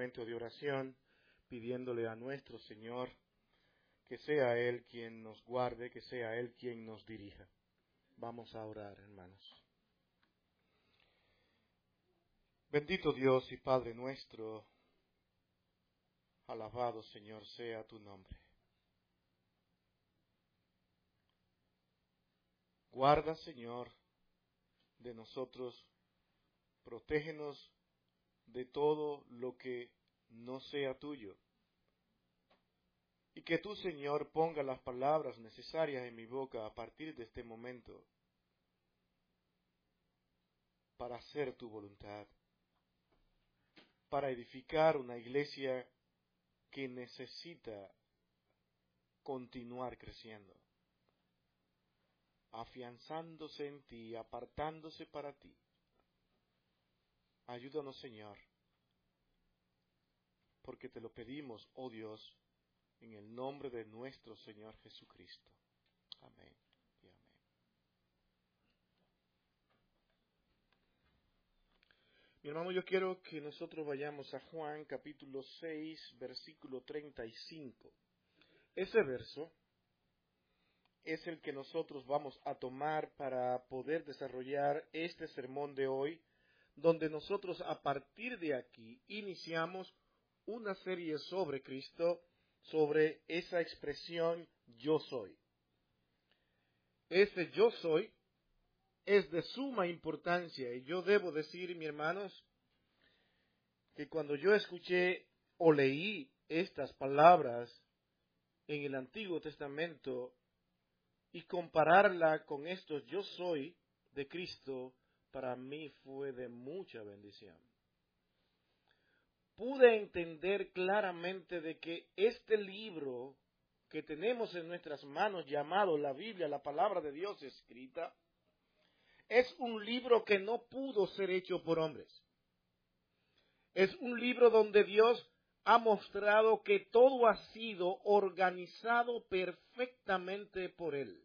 momento de oración, pidiéndole a nuestro Señor que sea Él quien nos guarde, que sea Él quien nos dirija. Vamos a orar, hermanos. Bendito Dios y Padre nuestro, alabado Señor sea tu nombre. Guarda, Señor, de nosotros, protégenos de todo lo que no sea tuyo. Y que tú, Señor, ponga las palabras necesarias en mi boca a partir de este momento para hacer tu voluntad, para edificar una iglesia que necesita continuar creciendo, afianzándose en ti, apartándose para ti. Ayúdanos, Señor, porque te lo pedimos, oh Dios, en el nombre de nuestro Señor Jesucristo. Amén y amén. Mi hermano, yo quiero que nosotros vayamos a Juan capítulo 6, versículo 35. Ese verso es el que nosotros vamos a tomar para poder desarrollar este sermón de hoy, donde nosotros a partir de aquí iniciamos una serie sobre Cristo, sobre esa expresión yo soy. Ese yo soy es de suma importancia y yo debo decir, mis hermanos, que cuando yo escuché o leí estas palabras en el Antiguo Testamento y compararla con estos yo soy de Cristo, para mí fue de mucha bendición. Pude entender claramente de que este libro que tenemos en nuestras manos, llamado la Biblia, la palabra de Dios escrita, es un libro que no pudo ser hecho por hombres. Es un libro donde Dios ha mostrado que todo ha sido organizado perfectamente por Él.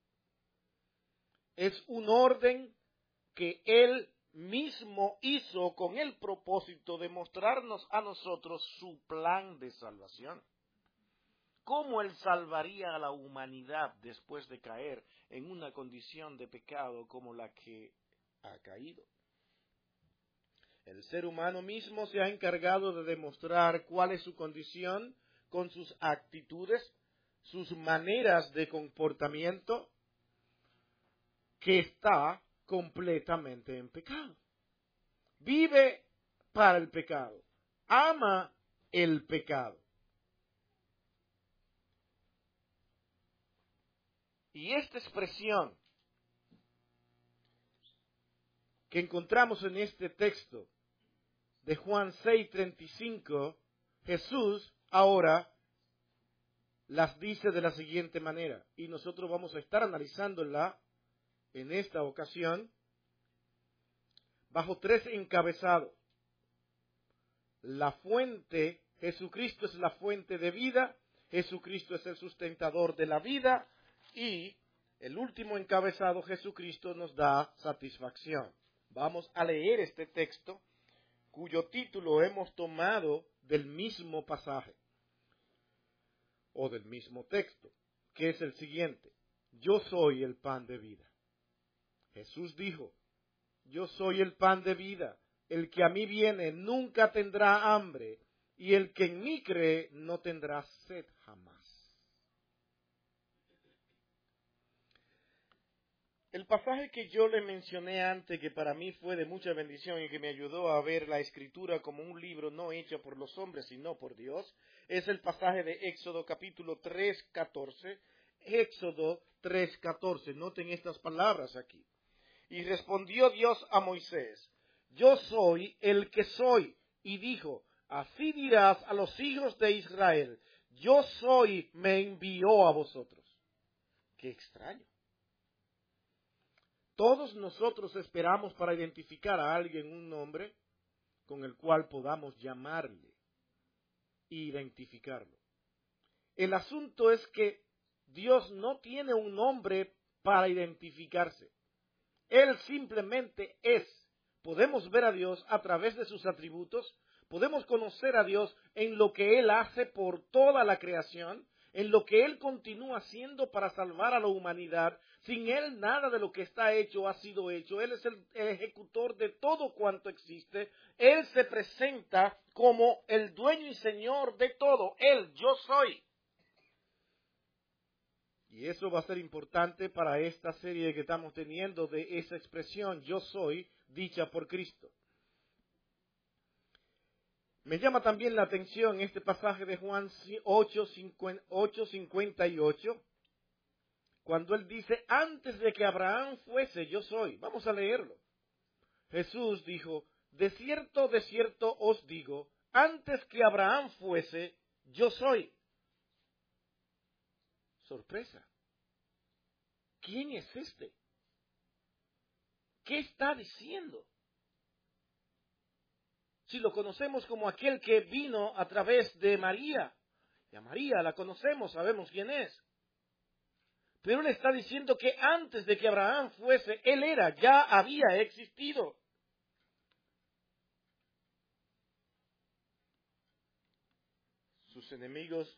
Es un orden que Él mismo hizo con el propósito de mostrarnos a nosotros su plan de salvación. ¿Cómo Él salvaría a la humanidad después de caer en una condición de pecado como la que ha caído? El ser humano mismo se ha encargado de demostrar cuál es su condición con sus actitudes, sus maneras de comportamiento, que está completamente en pecado. Vive para el pecado, ama el pecado. Y esta expresión que encontramos en este texto de Juan 6:35, Jesús ahora las dice de la siguiente manera, y nosotros vamos a estar analizándola en esta ocasión bajo 3 encabezados. La fuente, Jesucristo es la fuente de vida, Jesucristo es el sustentador de la vida, y el último encabezado, Jesucristo nos da satisfacción. Vamos a leer este texto, cuyo título hemos tomado del mismo pasaje, o del mismo texto, que es el siguiente: yo soy el pan de vida. Jesús dijo: yo soy el pan de vida, el que a mí viene nunca tendrá hambre, y el que en mí cree no tendrá sed jamás. El pasaje que yo le mencioné antes, que para mí fue de mucha bendición y que me ayudó a ver la Escritura como un libro no hecho por los hombres, sino por Dios, es el pasaje de Éxodo capítulo 3:14. Éxodo 3:14. Noten estas palabras aquí. Y respondió Dios a Moisés: yo soy el que soy. Y dijo: así dirás a los hijos de Israel: yo soy, me envió a vosotros. Qué extraño. Todos nosotros esperamos para identificar a alguien un nombre con el cual podamos llamarle e identificarlo. El asunto es que Dios no tiene un nombre para identificarse. Él simplemente es. Podemos ver a Dios a través de sus atributos, Podemos conocer a Dios en lo que Él hace por toda la creación, en lo que Él continúa haciendo para salvar a la humanidad. Sin Él nada de lo que está hecho ha sido hecho. Él es el ejecutor de todo cuanto existe. Él se presenta como el dueño y señor de todo. Él, yo soy. Y eso va a ser importante para esta serie que estamos teniendo de esa expresión, yo soy, dicha por Cristo. Me llama también la atención este pasaje de Juan 8:58, cuando él dice, antes de que Abraham fuese, yo soy. Vamos a leerlo. Jesús dijo, de cierto os digo, antes que Abraham fuese, yo soy. Sorpresa. ¿Quién es este? ¿Qué está diciendo? Si lo conocemos como aquel que vino a través de María, y a María la conocemos, sabemos quién es. Pero él está diciendo que antes de que Abraham fuese, él era, ya había existido. Sus enemigos,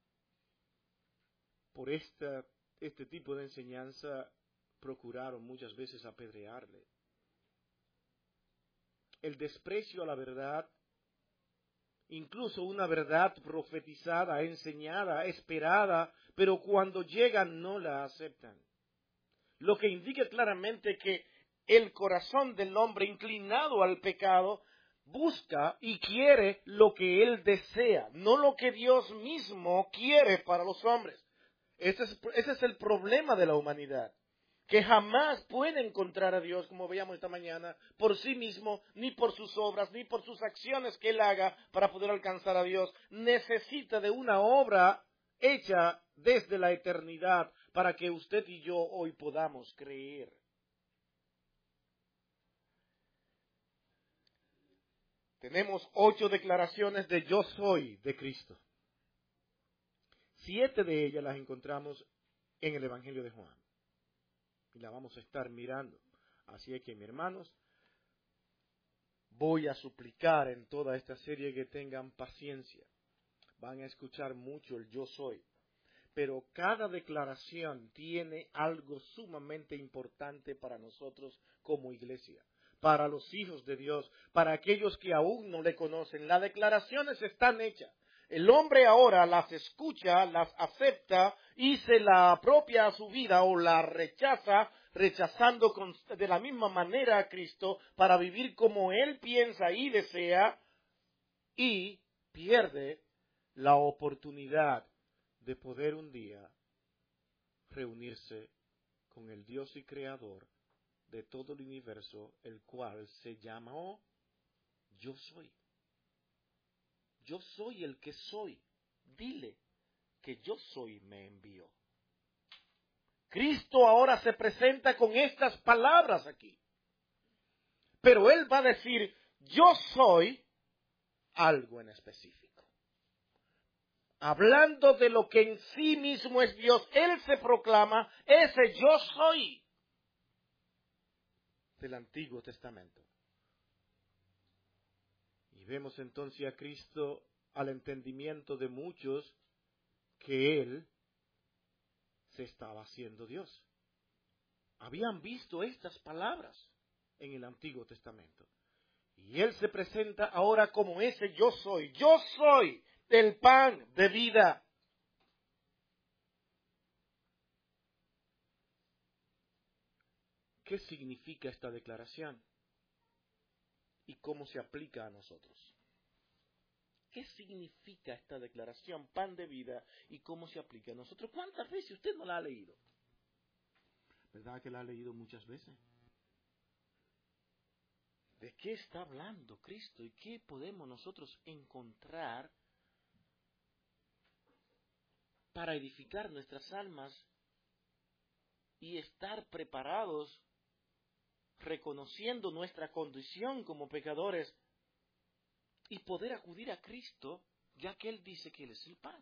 por este tipo de enseñanza, procuraron muchas veces apedrearle. El desprecio a la verdad, incluso una verdad profetizada, enseñada, esperada, pero cuando llegan no la aceptan. Lo que indica claramente que el corazón del hombre inclinado al pecado busca y quiere lo que él desea, no lo que Dios mismo quiere para los hombres. Ese es el problema de la humanidad, que jamás puede encontrar a Dios, como veíamos esta mañana, por sí mismo, ni por sus obras, ni por sus acciones que él haga para poder alcanzar a Dios. Necesita de una obra hecha desde la eternidad para que usted y yo hoy podamos creer. Tenemos 8 declaraciones de yo soy de Cristo. 7 de ellas las encontramos en el Evangelio de Juan. Y la vamos a estar mirando. Así es que, mis hermanos, voy a suplicar en toda esta serie que tengan paciencia. Van a escuchar mucho el yo soy. Pero cada declaración tiene algo sumamente importante para nosotros como iglesia, para los hijos de Dios, para aquellos que aún no le conocen. Las declaraciones están hechas. El hombre ahora las escucha, las acepta y se la apropia a su vida o la rechaza, rechazando de la misma manera a Cristo para vivir como él piensa y desea, y pierde la oportunidad de poder un día reunirse con el Dios y Creador de todo el universo, el cual se llamó Yo Soy. Yo soy el que soy. Dile que yo soy me envió. Cristo ahora se presenta con estas palabras aquí. Pero Él va a decir, yo soy algo en específico. Hablando de lo que en sí mismo es Dios, Él se proclama ese yo soy del Antiguo Testamento. Y vemos entonces a Cristo al entendimiento de muchos que Él se estaba haciendo Dios. Habían visto estas palabras en el Antiguo Testamento. Y Él se presenta ahora como ese yo soy. Yo soy el pan de vida. ¿Qué significa esta declaración? ¿Y cómo se aplica a nosotros? ¿Qué significa esta declaración, pan de vida, y cómo se aplica a nosotros? ¿Cuántas veces usted no la ha leído? ¿Verdad que la ha leído muchas veces? ¿De qué está hablando Cristo y qué podemos nosotros encontrar para edificar nuestras almas y estar preparados, reconociendo nuestra condición como pecadores y poder acudir a Cristo, ya que Él dice que Él es el pan?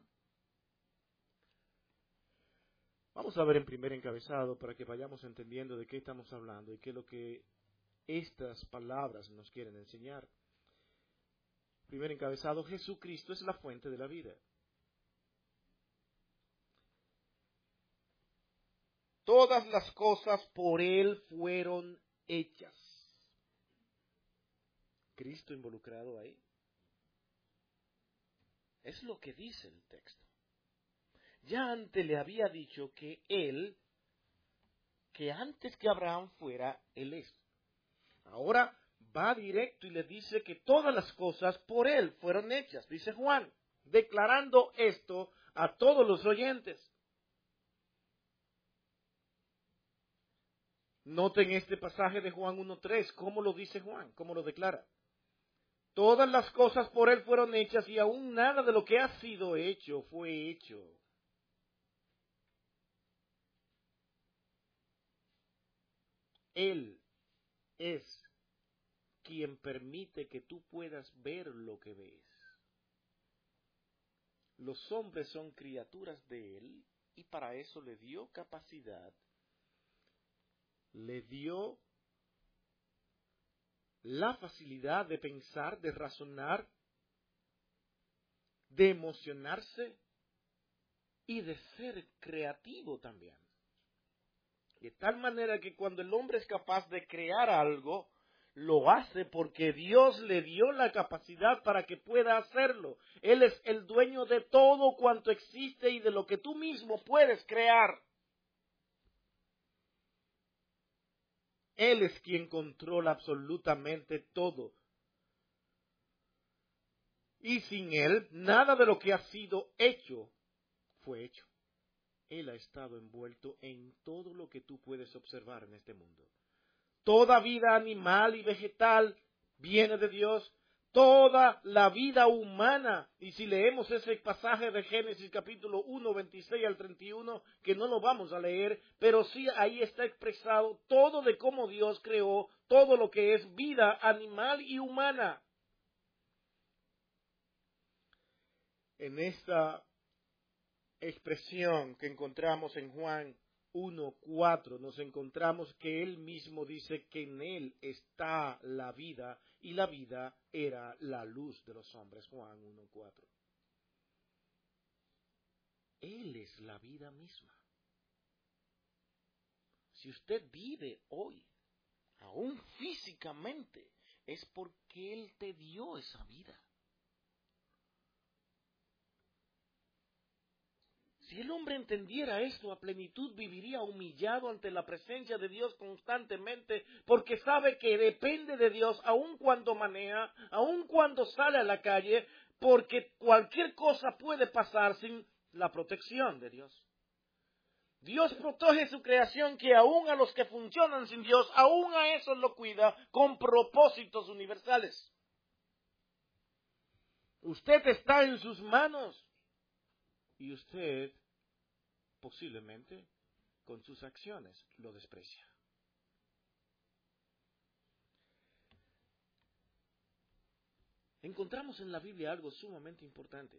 Vamos a ver en primer encabezado para que vayamos entendiendo de qué estamos hablando y qué es lo que estas palabras nos quieren enseñar. Primer encabezado, Jesucristo es la fuente de la vida. Todas las cosas por Él fueron hechas. Cristo involucrado ahí. Es lo que dice el texto. Ya antes le había dicho que Él, que antes que Abraham fuera, Él es. Ahora va directo y le dice que todas las cosas por Él fueron hechas, dice Juan, declarando esto a todos los oyentes. Noten este pasaje de Juan 1:3, cómo lo dice Juan, cómo lo declara. Todas las cosas por Él fueron hechas y aún nada de lo que ha sido hecho fue hecho. Él es quien permite que tú puedas ver lo que ves. Los hombres son criaturas de Él y para eso le dio capacidad, le dio la facilidad de pensar, de razonar, de emocionarse y de ser creativo también. De tal manera que cuando el hombre es capaz de crear algo, lo hace porque Dios le dio la capacidad para que pueda hacerlo. Él es el dueño de todo cuanto existe y de lo que tú mismo puedes crear. Él es quien controla absolutamente todo. Y sin Él, nada de lo que ha sido hecho fue hecho. Él ha estado envuelto en todo lo que tú puedes observar en este mundo. Toda vida animal y vegetal viene de Dios. Toda la vida humana, y si leemos ese pasaje de Génesis capítulo 1, 26 al 31, que no lo vamos a leer, pero sí ahí está expresado todo de cómo Dios creó todo lo que es vida animal y humana. En esta expresión que encontramos en Juan 1:4 nos encontramos que Él mismo dice que en Él está la vida y la vida era la luz de los hombres. Juan 1:4. Él es la vida misma. Si usted vive hoy, aún físicamente, es porque Él te dio esa vida. Si el hombre entendiera esto a plenitud, viviría humillado ante la presencia de Dios constantemente, porque sabe que depende de Dios aun cuando maneja, aun cuando sale a la calle, porque cualquier cosa puede pasar sin la protección de Dios. Dios protege su creación, que aun a los que funcionan sin Dios, aun a esos lo cuida con propósitos universales. Usted está en sus manos. Y usted, posiblemente, con sus acciones, lo desprecia. Encontramos en la Biblia algo sumamente importante.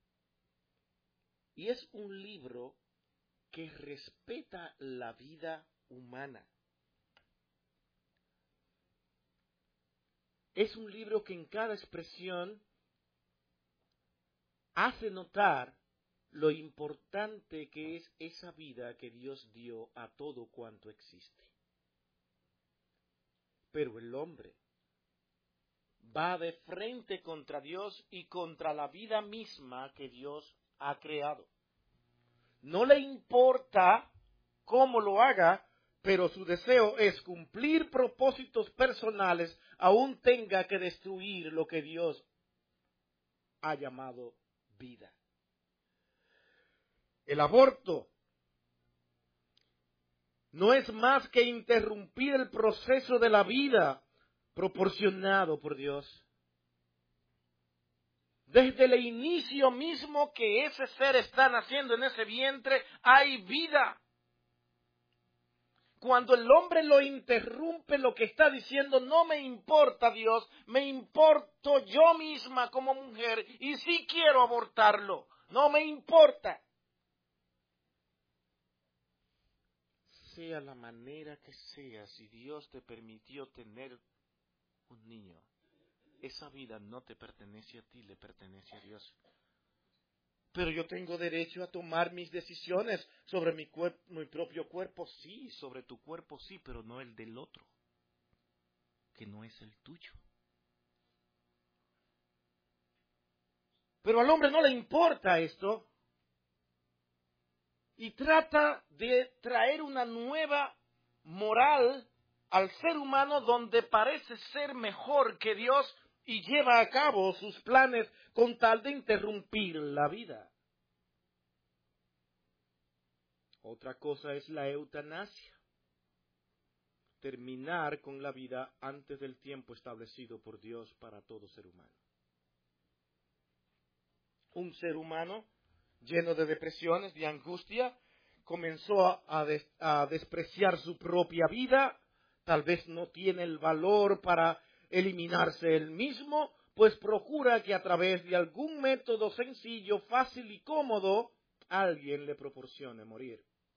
Y es un libro que respeta la vida humana. Es un libro que en cada expresión hace notar lo importante que es esa vida que Dios dio a todo cuanto existe. Pero el hombre va de frente contra Dios y contra la vida misma que Dios ha creado. No le importa cómo lo haga, pero su deseo es cumplir propósitos personales, aún tenga que destruir lo que Dios ha llamado vida. El aborto no es más que interrumpir el proceso de la vida proporcionado por Dios. Desde el inicio mismo que ese ser está naciendo en ese vientre, hay vida. Cuando el hombre lo interrumpe, lo que está diciendo, no me importa Dios, me importo yo misma como mujer y sí quiero abortarlo, no me importa. Sea la manera que sea, si Dios te permitió tener un niño, esa vida no te pertenece a ti, le pertenece a Dios. Pero yo tengo derecho a tomar mis decisiones sobre mi propio cuerpo. Sí, sobre tu cuerpo sí, pero no el del otro, que no es el tuyo. Pero al hombre no le importa esto y trata de traer una nueva moral al ser humano donde parece ser mejor que Dios y lleva a cabo sus planes con tal de interrumpir la vida. Otra cosa es la eutanasia. Terminar con la vida antes del tiempo establecido por Dios para todo ser humano. Un ser humano lleno de depresiones, de angustia, comenzó a despreciar su propia vida, tal vez no tiene el valor para eliminarse él mismo, pues procura que a través de algún método sencillo, fácil y cómodo, alguien le proporcione morir.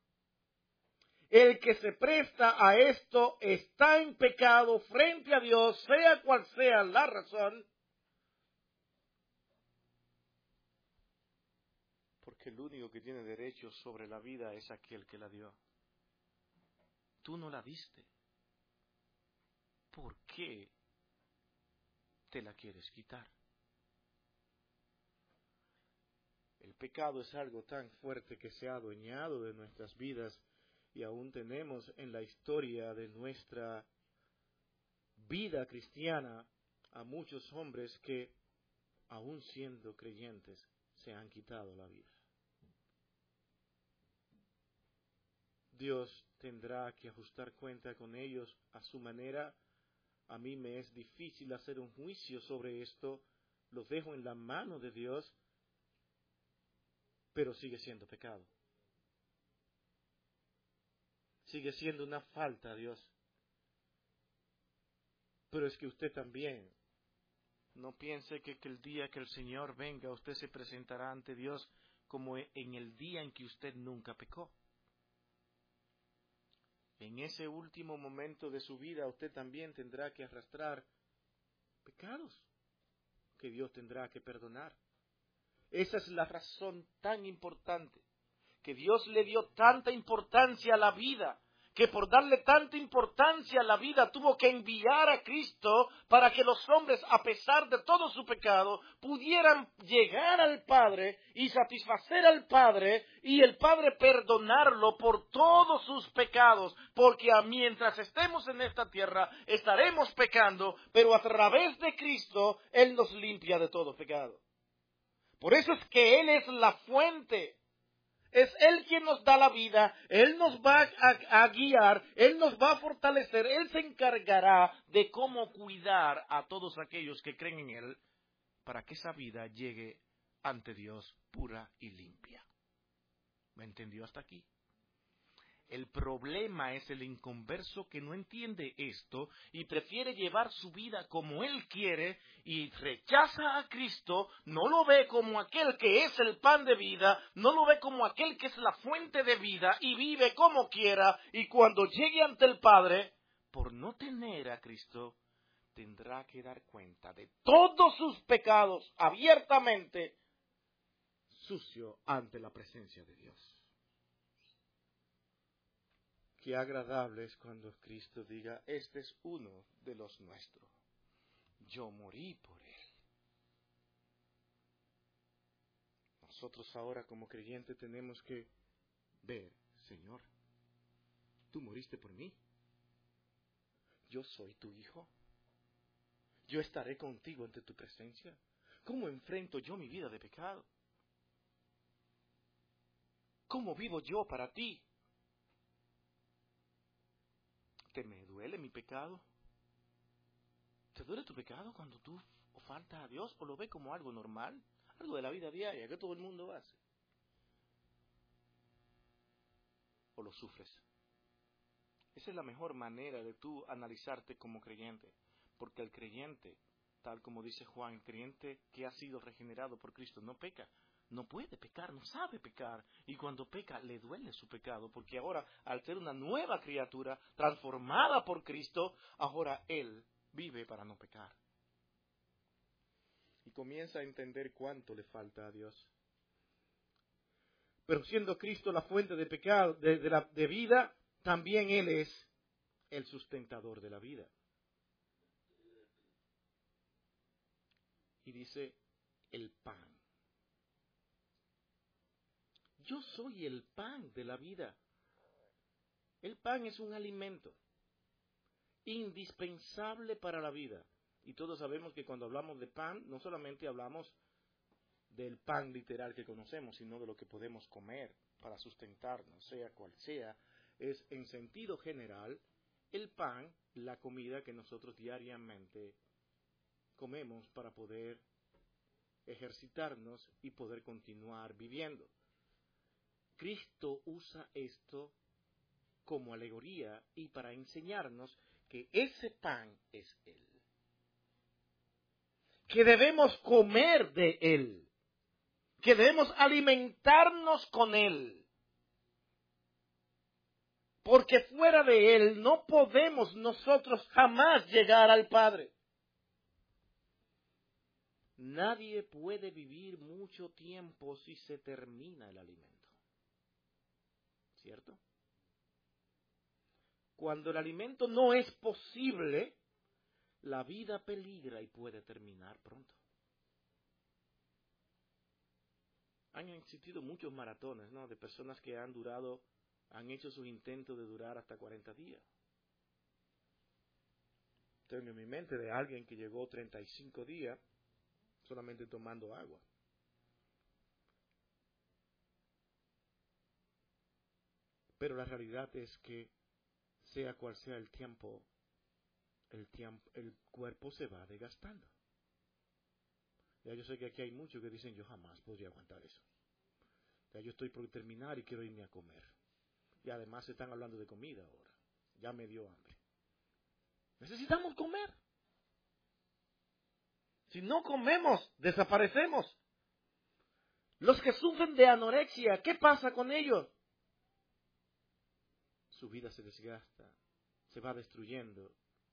El que se presta a esto está en pecado frente a Dios, sea cual sea la razón, porque el único que tiene derecho sobre la vida es aquel que la dio. Tú no la diste. ¿Por qué te la quieres quitar? El pecado es algo tan fuerte que se ha adueñado de nuestras vidas y aún tenemos en la historia de nuestra vida cristiana a muchos hombres que, aún siendo creyentes, se han quitado la vida. Dios tendrá que ajustar cuenta con ellos a su manera. A mí me es difícil hacer un juicio sobre esto, lo dejo en la mano de Dios, pero sigue siendo pecado. Sigue siendo una falta a Dios. Pero es que usted también, no piense que el día que el Señor venga, usted se presentará ante Dios como en el día en que usted nunca pecó. En ese último momento de su vida, usted también tendrá que arrastrar pecados que Dios tendrá que perdonar. Esa es la razón tan importante, que Dios le dio tanta importancia a la vida, que por darle tanta importancia a la vida tuvo que enviar a Cristo para que los hombres, a pesar de todo su pecado, pudieran llegar al Padre y satisfacer al Padre y el Padre perdonarlo por todos sus pecados, porque mientras estemos en esta tierra estaremos pecando, pero a través de Cristo Él nos limpia de todo pecado. Por eso es que Él es la fuente. Es Él quien nos da la vida, Él nos va a guiar, Él nos va a fortalecer, Él se encargará de cómo cuidar a todos aquellos que creen en Él para que esa vida llegue ante Dios pura y limpia. ¿Me entendió hasta aquí? El problema es el inconverso que no entiende esto y prefiere llevar su vida como él quiere y rechaza a Cristo, no lo ve como aquel que es el pan de vida, no lo ve como aquel que es la fuente de vida y vive como quiera, y cuando llegue ante el Padre, por no tener a Cristo, tendrá que dar cuenta de todos sus pecados abiertamente, sucio ante la presencia de Dios. Qué agradable es cuando Cristo diga, este es uno de los nuestros. Yo morí por él. Nosotros ahora como creyentes tenemos que ver, Señor, tú moriste por mí. Yo soy tu hijo. Yo estaré contigo ante tu presencia. ¿Cómo enfrento yo mi vida de pecado? ¿Cómo vivo yo para ti? ¿Te me duele mi pecado? ¿Te duele tu pecado cuando tú faltas a Dios o lo ves como algo normal? Algo de la vida diaria que todo el mundo hace. ¿O lo sufres? Esa es la mejor manera de tú analizarte como creyente. Porque el creyente, tal como dice Juan, el creyente que ha sido regenerado por Cristo no peca. No puede pecar, no sabe pecar. Y cuando peca, le duele su pecado. Porque ahora, al ser una nueva criatura, transformada por Cristo, ahora él vive para no pecar. comienza a entender cuánto le falta a Dios. Pero siendo Cristo la fuente de pecado, de vida, también Él es el sustentador de la vida. Y dice, el pan. Yo soy el pan de la vida. El pan es un alimento indispensable para la vida. Y todos sabemos que cuando hablamos de pan, no solamente hablamos del pan literal que conocemos, sino de lo que podemos comer para sustentarnos, sea cual sea. Es en sentido general el pan, la comida que nosotros diariamente comemos para poder ejercitarnos y poder continuar viviendo. Cristo usa esto como alegoría y para enseñarnos que ese pan es Él. Que debemos comer de Él. Que debemos alimentarnos con Él. Porque fuera de Él no podemos nosotros jamás llegar al Padre. Nadie puede vivir mucho tiempo si se termina el alimento. ¿Cierto? Cuando el alimento no es posible, la vida peligra y puede terminar pronto. Han existido muchos maratones, ¿no?, de personas que han hecho sus intentos de durar hasta 40 días. Tengo en mi mente de alguien que llegó 35 días solamente tomando agua. Pero la realidad es que, sea cual sea el tiempo, el cuerpo se va desgastando. Ya yo sé que aquí hay muchos que dicen, yo jamás podría aguantar eso. Ya yo estoy por terminar y quiero irme a comer. Y además se están hablando de comida ahora. Ya me dio hambre. Necesitamos comer. Si no comemos, desaparecemos. Los que sufren de anorexia, ¿qué pasa con ellos? Su vida se desgasta, se va destruyendo,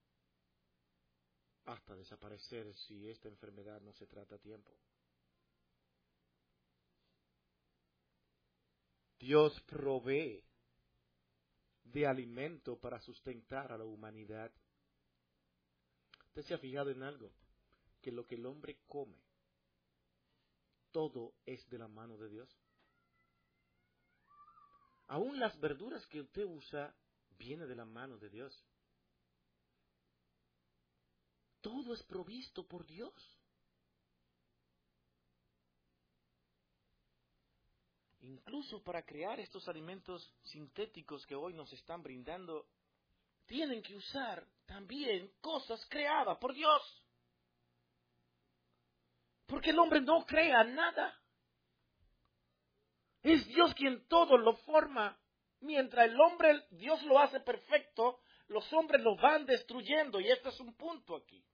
hasta desaparecer si esta enfermedad no se trata a tiempo. Dios provee de alimento para sustentar a la humanidad. ¿Usted se ha fijado en algo? Que lo que el hombre come, todo es de la mano de Dios. Aún las verduras que usted usa, viene de la mano de Dios. Todo es provisto por Dios. Incluso para crear estos alimentos sintéticos que hoy nos están brindando, tienen que usar también cosas creadas por Dios. Porque el hombre no crea nada. Es Dios quien todo lo forma. Mientras Dios lo hace perfecto, los hombres lo van destruyendo. Y este es un punto aquí.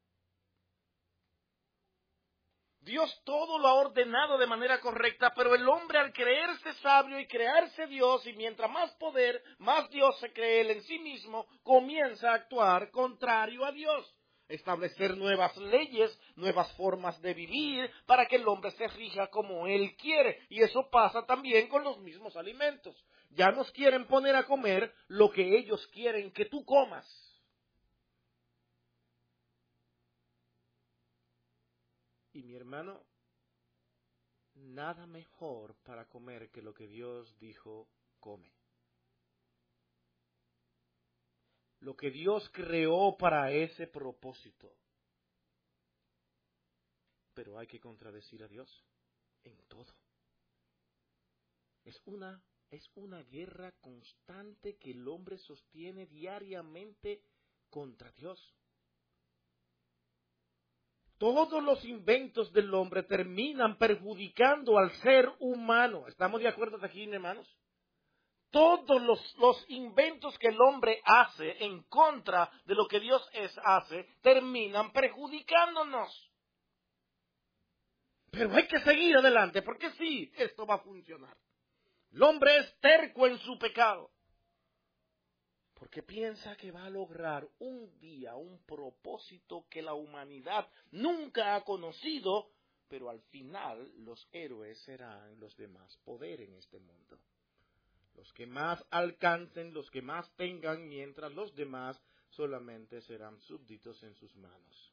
Dios todo lo ha ordenado de manera correcta, pero el hombre al creerse sabio y crearse Dios, y mientras más poder, más Dios se cree él en sí mismo, comienza a actuar contrario a Dios. Establecer nuevas leyes, nuevas formas de vivir, para que el hombre se rija como él quiere. Y eso pasa también con los mismos alimentos. Ya nos quieren poner a comer lo que ellos quieren que tú comas. Y mi hermano, nada mejor para comer que lo que Dios dijo, come. Lo que Dios creó para ese propósito. Pero hay que contradecir a Dios en todo. Es una guerra constante que el hombre sostiene diariamente contra Dios. Todos los inventos del hombre terminan perjudicando al ser humano. ¿Estamos de acuerdo aquí, hermanos? Todos los inventos que el hombre hace en contra de lo que Dios hace, terminan perjudicándonos. Pero hay que seguir adelante, porque sí, esto va a funcionar. El hombre es terco en su pecado. Porque piensa que va a lograr un día un propósito que la humanidad nunca ha conocido, pero al final los héroes serán los de más poder en este mundo. Los que más alcancen, los que más tengan, mientras los demás solamente serán súbditos en sus manos.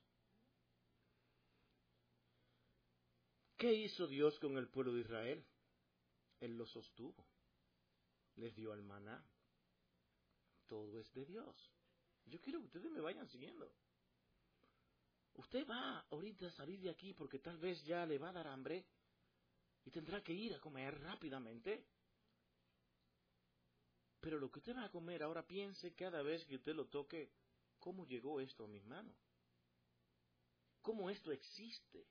¿Qué hizo Dios con el pueblo de Israel? Él los sostuvo, les dio el maná. Todo es de Dios. Yo quiero que ustedes me vayan siguiendo. Usted va ahorita a salir de aquí porque tal vez ya le va a dar hambre y tendrá que ir a comer rápidamente. Pero lo que usted va a comer ahora, piense cada vez que usted lo toque, ¿cómo llegó esto a mis manos? ¿Cómo esto existe?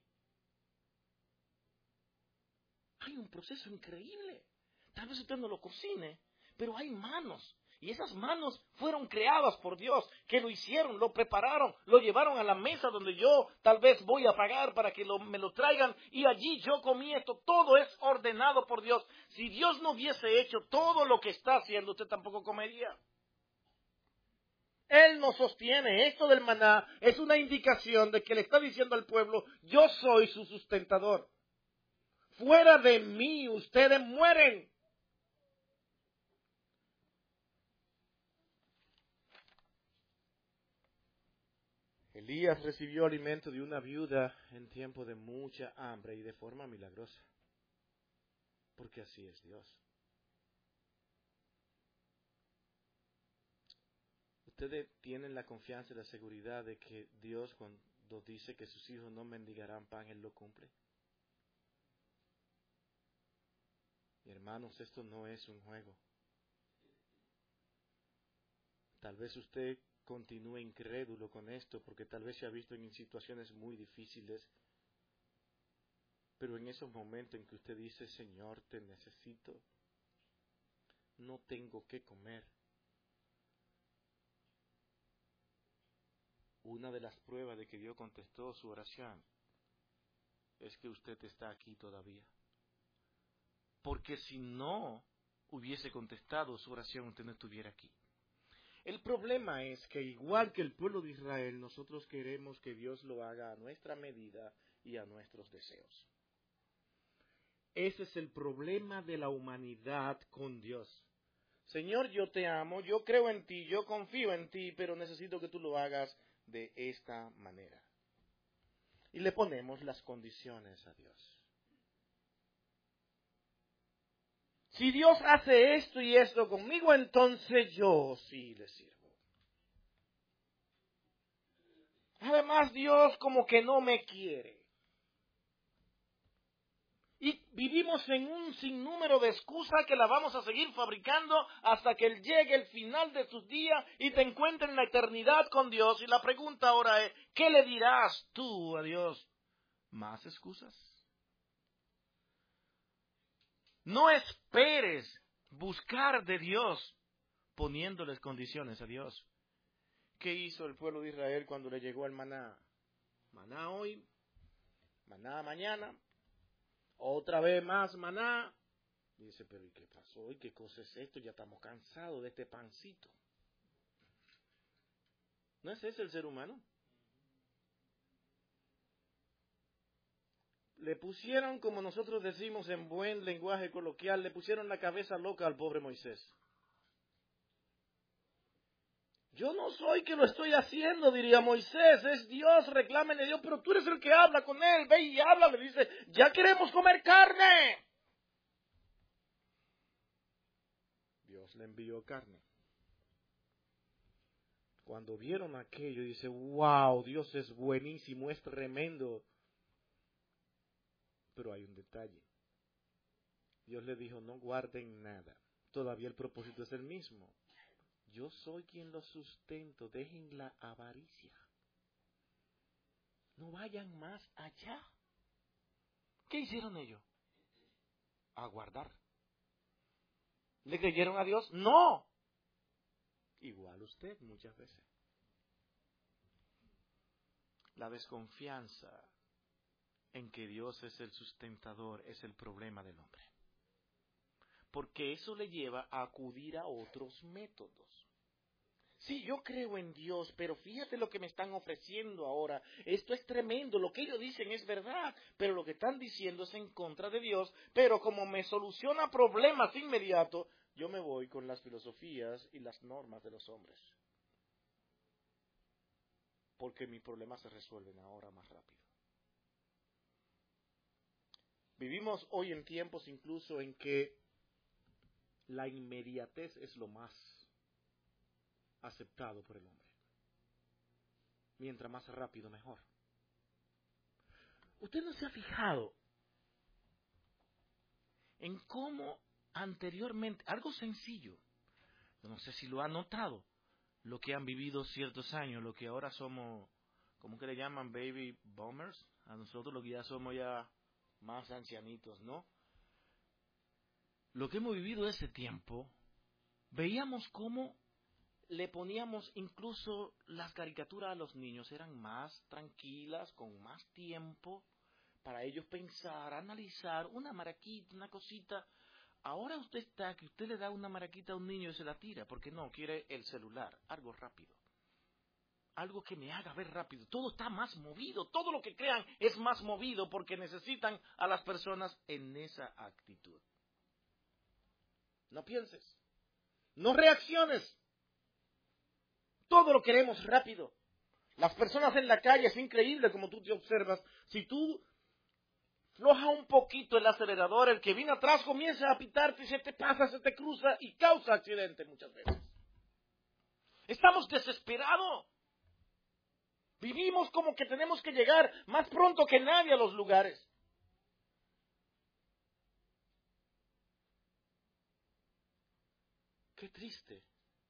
Hay un proceso increíble. Tal vez usted no lo cocine, pero hay manos. Y esas manos fueron creadas por Dios, que lo hicieron, lo prepararon, lo llevaron a la mesa donde yo tal vez voy a pagar para que me lo traigan. Y allí yo comí esto. Todo es ordenado por Dios. Si Dios no hubiese hecho todo lo que está haciendo, usted tampoco comería. Él nos sostiene. Esto del maná es una indicación de que le está diciendo al pueblo, yo soy su sustentador. Fuera de mí ustedes mueren. Elías recibió alimento de una viuda en tiempo de mucha hambre y de forma milagrosa. Porque así es Dios. Ustedes tienen la confianza y la seguridad de que Dios, cuando dice que sus hijos no mendigarán pan, Él lo cumple. Y hermanos, esto no es un juego. Tal vez usted continúe incrédulo con esto, porque tal vez se ha visto en situaciones muy difíciles. Pero en esos momentos en que usted dice, Señor, te necesito, no tengo qué comer. Una de las pruebas de que Dios contestó su oración es que usted está aquí todavía. Porque si no hubiese contestado su oración, usted no estuviera aquí. El problema es que igual que el pueblo de Israel, nosotros queremos que Dios lo haga a nuestra medida y a nuestros deseos. Ese es el problema de la humanidad con Dios. Señor, yo te amo, yo creo en ti, yo confío en ti, pero necesito que tú lo hagas de esta manera. Y le ponemos las condiciones a Dios. Si Dios hace esto y esto conmigo, entonces yo sí le sirvo. Además, Dios como que no me quiere. Y vivimos en un sinnúmero de excusas que la vamos a seguir fabricando hasta que Él llegue el final de tus días y te encuentres en la eternidad con Dios. Y la pregunta ahora es, ¿qué le dirás tú a Dios? ¿Más excusas? No esperes buscar de Dios poniéndoles condiciones a Dios. ¿Qué hizo el pueblo de Israel cuando le llegó el maná? Maná hoy, maná mañana, otra vez más maná. Y dice, pero ¿y qué pasó? ¿Y qué cosa es esto? Ya estamos cansados de este pancito. ¿No es ese el ser humano? Le pusieron, como nosotros decimos en buen lenguaje coloquial, le pusieron la cabeza loca al pobre Moisés. Yo no soy que lo estoy haciendo, diría Moisés, es Dios, reclámenle a Dios, pero tú eres el que habla con él, ve y habla, le dice, ya queremos comer carne. Dios le envió carne. Cuando vieron aquello, dice, wow, Dios es buenísimo, es tremendo. Pero hay un detalle. Dios le dijo, no guarden nada. Todavía el propósito es el mismo. Yo soy quien los sustento, dejen la avaricia. No vayan más allá. ¿Qué hicieron ellos? Aguardar. ¿Le creyeron a Dios? No. Igual usted muchas veces. La desconfianza en que Dios es el sustentador es el problema del hombre. Porque eso le lleva a acudir a otros métodos. Sí, yo creo en Dios, pero fíjate lo que me están ofreciendo ahora. Esto es tremendo, lo que ellos dicen es verdad, pero lo que están diciendo es en contra de Dios. Pero como me soluciona problemas inmediatos, yo me voy con las filosofías y las normas de los hombres. Porque mis problemas se resuelven ahora más rápido. Vivimos hoy en tiempos incluso en que la inmediatez es lo más aceptado por el hombre. Mientras más rápido, mejor. ¿Usted no se ha fijado en cómo anteriormente, algo sencillo, no sé si lo ha notado, lo que han vivido ciertos años, lo que ahora somos, ¿cómo que le llaman? Baby boomers, a nosotros lo que ya somos ya más ancianitos, ¿no? Lo que hemos vivido ese tiempo, veíamos cómo le poníamos incluso las caricaturas a los niños, eran más tranquilas, con más tiempo para ellos pensar, analizar, una maraquita, una cosita. Ahora usted está, que usted le da una maraquita a un niño y se la tira, porque no, quiere el celular, algo rápido. Algo que me haga ver rápido. Todo está más movido, todo lo que crean es más movido porque necesitan a las personas en esa actitud. No pienses, no reacciones. Todo lo queremos rápido. Las personas en la calle, es increíble como tú te observas. Si tú floja un poquito el acelerador, el que viene atrás comienza a pitarte y se te pasa, se te cruza y causa accidente muchas veces. Estamos desesperados. Vivimos como que tenemos que llegar más pronto que nadie a los lugares. Qué triste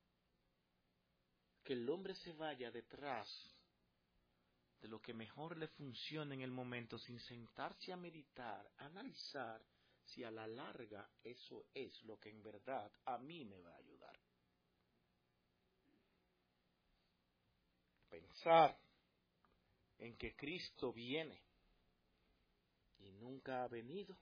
que el hombre se vaya detrás de lo que mejor le funciona en el momento sin sentarse a meditar, a analizar si a la larga eso es lo que en verdad a mí me va a ayudar. Pensar en que Cristo viene y nunca ha venido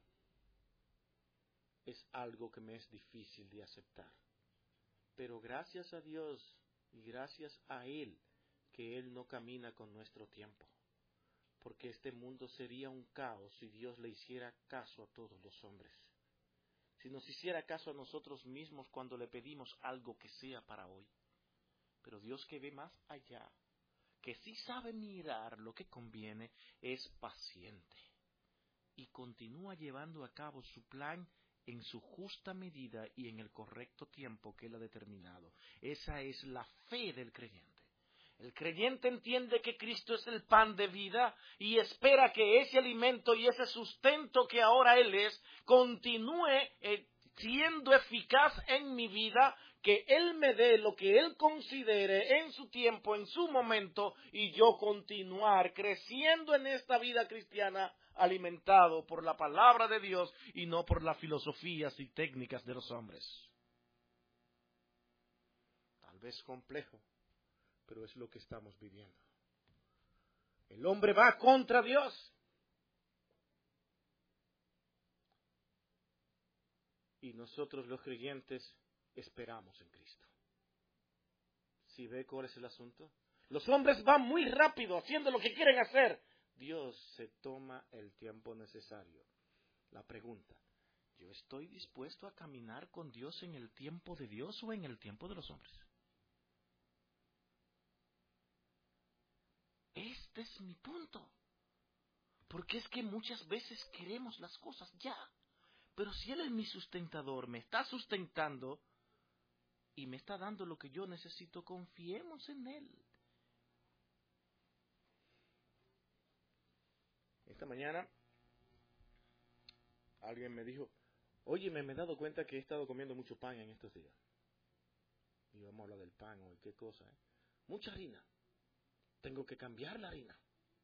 es algo que me es difícil de aceptar. Pero gracias a Dios y gracias a Él que Él no camina con nuestro tiempo. Porque este mundo sería un caos si Dios le hiciera caso a todos los hombres. Si nos hiciera caso a nosotros mismos cuando le pedimos algo que sea para hoy. Pero Dios que ve más allá, que sí sabe mirar lo que conviene, es paciente. Y continúa llevando a cabo su plan en su justa medida y en el correcto tiempo que Él ha determinado. Esa es la fe del creyente. El creyente entiende que Cristo es el pan de vida y espera que ese alimento y ese sustento que ahora Él es continúe siendo eficaz en mi vida, que Él me dé lo que Él considere en su tiempo, en su momento, y yo continuar creciendo en esta vida cristiana alimentado por la palabra de Dios y no por las filosofías y técnicas de los hombres. Tal vez complejo, pero es lo que estamos viviendo. El hombre va contra Dios. Y nosotros los creyentes esperamos en Cristo. ¿Sí ve cuál es el asunto? Los hombres van muy rápido haciendo lo que quieren hacer. Dios se toma el tiempo necesario. La pregunta, ¿yo estoy dispuesto a caminar con Dios en el tiempo de Dios o en el tiempo de los hombres? Este es mi punto. Porque es que muchas veces queremos las cosas ya. Pero si Él es mi sustentador, me está sustentando y me está dando lo que yo necesito, confiemos en Él. Esta mañana alguien me dijo, oye, me he dado cuenta que he estado comiendo mucho pan en estos días. Y vamos a hablar del pan o de qué cosa. Mucha harina. Tengo que cambiar la harina.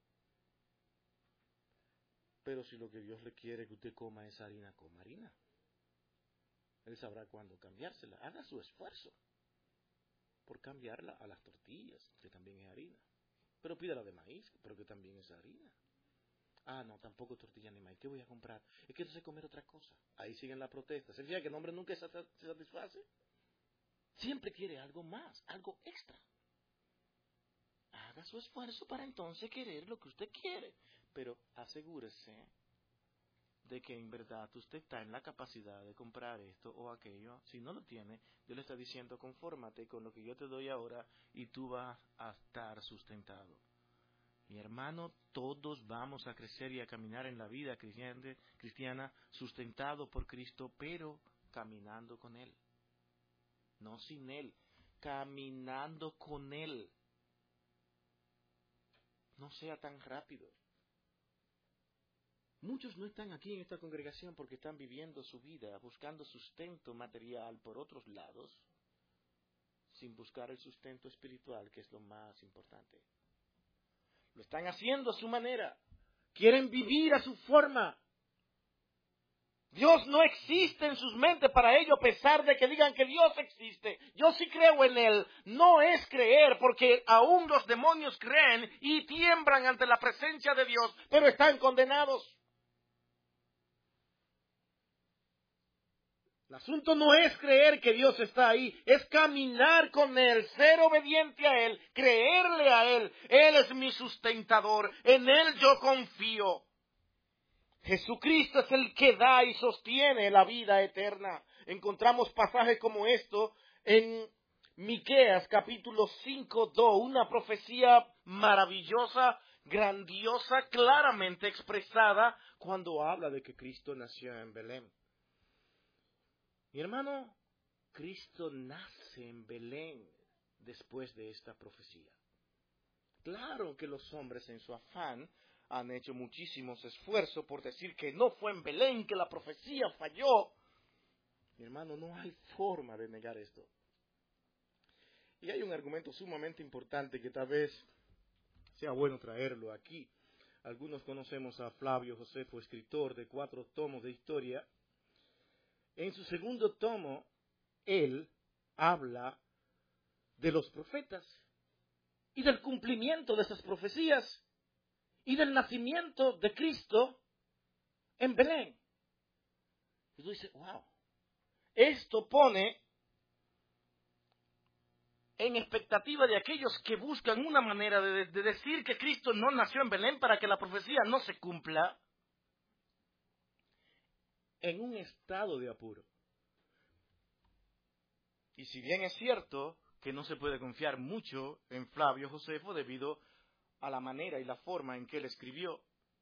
Pero si lo que Dios le quiere que usted coma es harina, coma harina. Él sabrá cuándo cambiársela. Haga su esfuerzo por cambiarla a las tortillas, que también es harina. Pero pídala de maíz, pero que también es harina. Ah, no, tampoco tortilla ni maíz. ¿Qué voy a comprar? Es que entonces comer otra cosa. Ahí siguen las protestas. ¿Se fija que el hombre nunca se satisface? siempre quiere algo más, algo extra. Haga su esfuerzo para entonces querer lo que usted quiere, pero asegúrese de que en verdad usted está en la capacidad de comprar esto o aquello. Si no lo tiene, Dios le está diciendo, confórmate con lo que yo te doy ahora y tú vas a estar sustentado. Mi hermano, todos vamos a crecer y a caminar en la vida cristiana sustentado por Cristo, pero caminando con Él. No sin Él, caminando con Él. No sea tan rápido. Muchos no están aquí en esta congregación porque están viviendo su vida, buscando sustento material por otros lados, sin buscar el sustento espiritual, que es lo más importante. Lo están haciendo a su manera. Quieren vivir a su forma. Dios no existe en sus mentes para ello, a pesar de que digan que Dios existe. Yo sí creo en Él. No es creer, porque aún los demonios creen y tiemblan ante la presencia de Dios, pero están condenados. El asunto no es creer que Dios está ahí, es caminar con Él, ser obediente a Él, creerle a Él. Él es mi sustentador, en Él yo confío. Jesucristo es el que da y sostiene la vida eterna. Encontramos pasajes como esto en Miqueas capítulo 5:2, una profecía maravillosa, grandiosa, claramente expresada cuando habla de que Cristo nació en Belén. Mi hermano, Cristo nace en Belén después de esta profecía. Claro que los hombres en su afán han hecho muchísimos esfuerzos por decir que no fue en Belén, que la profecía falló. Mi hermano, no hay forma de negar esto. Y hay un argumento sumamente importante que tal vez sea bueno traerlo aquí. Algunos conocemos a Flavio Josefo, escritor de 4 tomos de historia. En su segundo tomo, él habla de los profetas y del cumplimiento de esas profecías y del nacimiento de Cristo en Belén. Y tú dices, wow, esto pone en expectativa de aquellos que buscan una manera de decir que Cristo no nació en Belén para que la profecía no se cumpla, en un estado de apuro. Y si bien es cierto que no se puede confiar mucho en Flavio Josefo debido a la manera y la forma en que él escribió,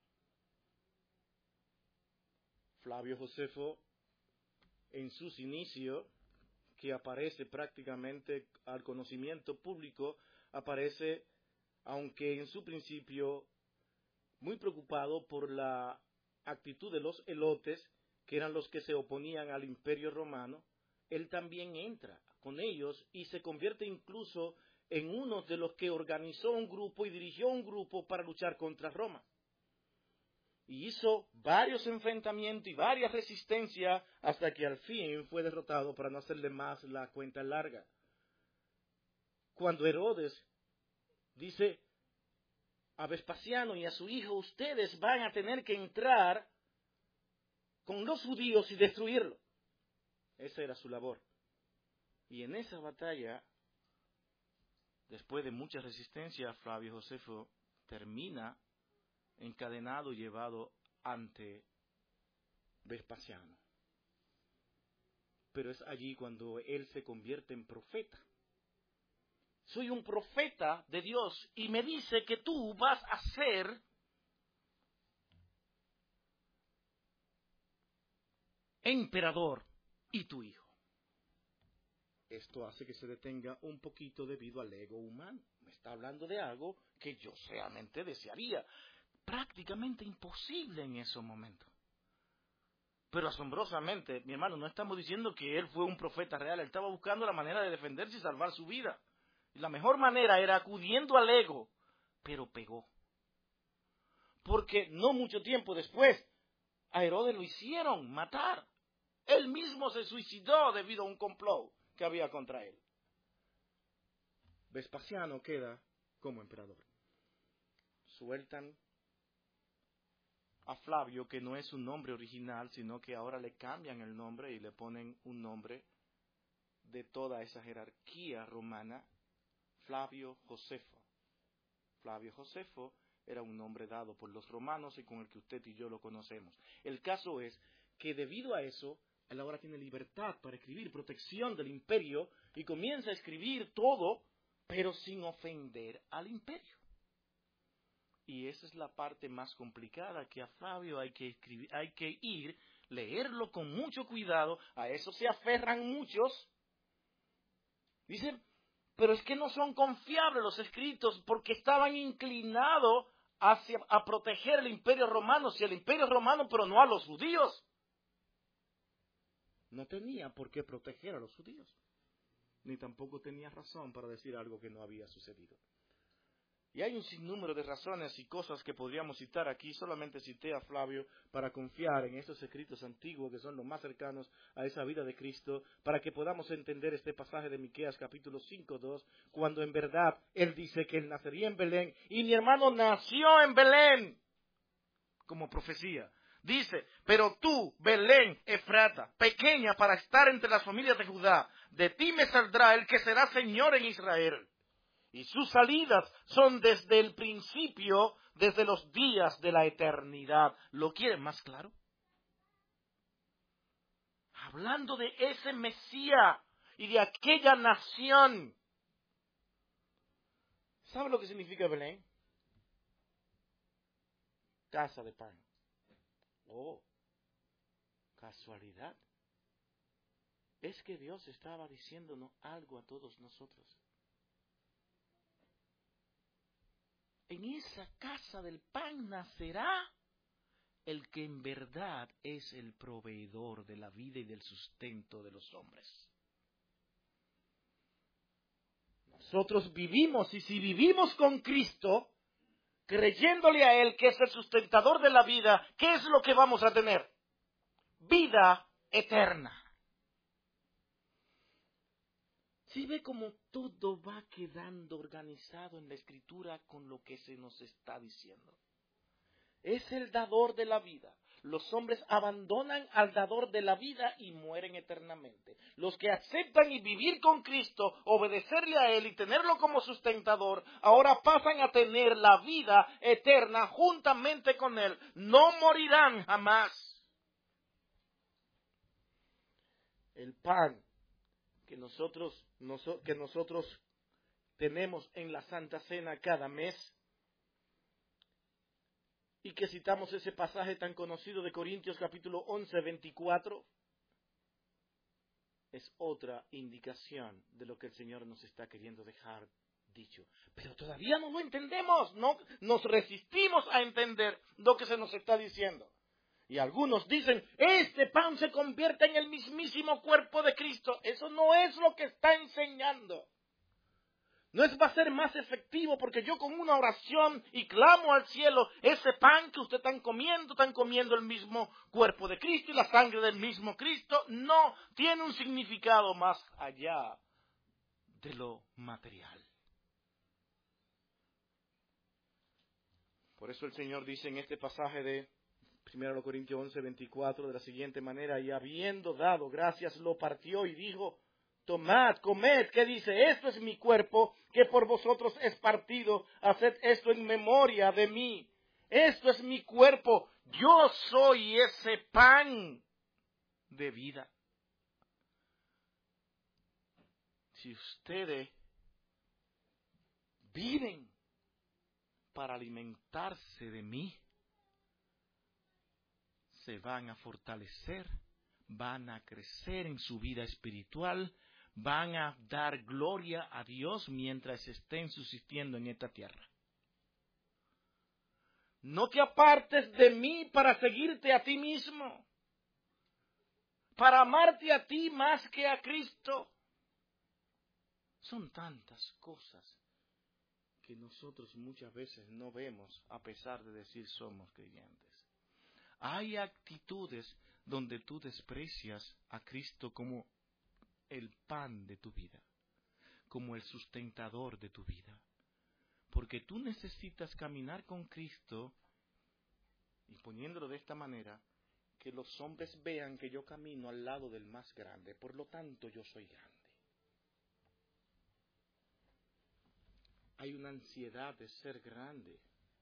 Flavio Josefo, en sus inicios, que aparece prácticamente al conocimiento público, aparece, aunque en su principio, muy preocupado por la actitud de los elotes, que eran los que se oponían al Imperio Romano. Él también entra con ellos y se convierte incluso en uno de los que organizó un grupo y dirigió un grupo para luchar contra Roma. Y hizo varios enfrentamientos y varias resistencias hasta que al fin fue derrotado, para no hacerle más la cuenta larga. Cuando Herodes dice a Vespasiano y a su hijo, ustedes van a tener que entrar con los judíos y destruirlo. Esa era su labor. Y en esa batalla, después de mucha resistencia, Flavio Josefo termina encadenado y llevado ante Vespasiano. Pero es allí cuando él se convierte en profeta. Soy un profeta de Dios y me dice que tú vas a ser emperador y tu hijo. Esto hace que se detenga un poquito debido al ego humano. Me está hablando de algo que yo realmente desearía. Prácticamente imposible en esos momentos. Pero asombrosamente, mi hermano, no estamos diciendo que él fue un profeta real. Él estaba buscando la manera de defenderse y salvar su vida. Y la mejor manera era acudiendo al ego, pero pegó. Porque no mucho tiempo después, a Herodes lo hicieron matar. Él mismo se suicidó debido a un complot que había contra él. Vespasiano queda como emperador. Sueltan a Flavio, que no es su nombre original, sino que ahora le cambian el nombre y le ponen un nombre de toda esa jerarquía romana, Flavio Josefo. Flavio Josefo era un nombre dado por los romanos y con el que usted y yo lo conocemos. El caso es que debido a eso, él ahora tiene libertad para escribir, protección del imperio, y comienza a escribir todo, pero sin ofender al imperio. Y esa es la parte más complicada, que a Flavio hay que ir, leerlo con mucho cuidado, a eso se aferran muchos. Dicen, pero es que no son confiables los escritos porque estaban inclinados a proteger el imperio romano, si el imperio romano, pero no a los judíos. No tenía por qué proteger a los judíos, ni tampoco tenía razón para decir algo que no había sucedido. Y hay un sinnúmero de razones y cosas que podríamos citar aquí. Solamente cité a Flavio para confiar en estos escritos antiguos que son los más cercanos a esa vida de Cristo, para que podamos entender este pasaje de Miqueas capítulo 5:2, cuando en verdad él dice que él nacería en Belén y mi hermano nació en Belén, como profecía. Dice, pero tú, Belén, Efrata, pequeña para estar entre las familias de Judá, de ti me saldrá el que será Señor en Israel. Y sus salidas son desde el principio, desde los días de la eternidad. ¿Lo quieren más claro? Hablando de ese Mesías y de aquella nación. ¿Sabe lo que significa Belén? Casa de pan. Oh, casualidad. Es que Dios estaba diciéndonos algo a todos nosotros. En esa casa del pan nacerá el que en verdad es el proveedor de la vida y del sustento de los hombres. Nosotros vivimos, y si vivimos con Cristo, creyéndole a Él que es el sustentador de la vida, ¿qué es lo que vamos a tener? Vida eterna. ¿Sí ve cómo todo va quedando organizado en la Escritura con lo que se nos está diciendo? Es el dador de la vida. Los hombres abandonan al dador de la vida y mueren eternamente. Los que aceptan y vivir con Cristo, obedecerle a Él y tenerlo como sustentador, ahora pasan a tener la vida eterna juntamente con Él. No morirán jamás. El pan que nosotros tenemos en la Santa Cena cada mes, y que citamos ese pasaje tan conocido de Corintios capítulo 11, 24, es otra indicación de lo que el Señor nos está queriendo dejar dicho. Pero todavía no lo entendemos, no nos resistimos a entender lo que se nos está diciendo. Y algunos dicen, este pan se convierte en el mismísimo cuerpo de Cristo. Eso no es lo que está enseñando. No va a ser más efectivo porque yo con una oración y clamo al cielo, ese pan que ustedes están comiendo el mismo cuerpo de Cristo y la sangre del mismo Cristo. No, tiene un significado más allá de lo material. Por eso el Señor dice en este pasaje de 1 Corintios 11, 24 de la siguiente manera, y habiendo dado gracias lo partió y dijo, tomad, comed, ¿qué dice? Esto es mi cuerpo, que por vosotros es partido, haced esto en memoria de mí. Esto es mi cuerpo, yo soy ese pan de vida. Si ustedes viven para alimentarse de mí, se van a fortalecer, van a crecer en su vida espiritual, van a dar gloria a Dios mientras estén subsistiendo en esta tierra. No te apartes de mí para seguirte a ti mismo, para amarte a ti más que a Cristo. Son tantas cosas que nosotros muchas veces no vemos a pesar de decir somos creyentes. Hay actitudes donde tú desprecias a Cristo como el pan de tu vida, como el sustentador de tu vida. Porque tú necesitas caminar con Cristo, y poniéndolo de esta manera, que los hombres vean que yo camino al lado del más grande, por lo tanto yo soy grande. hay una ansiedad de ser grande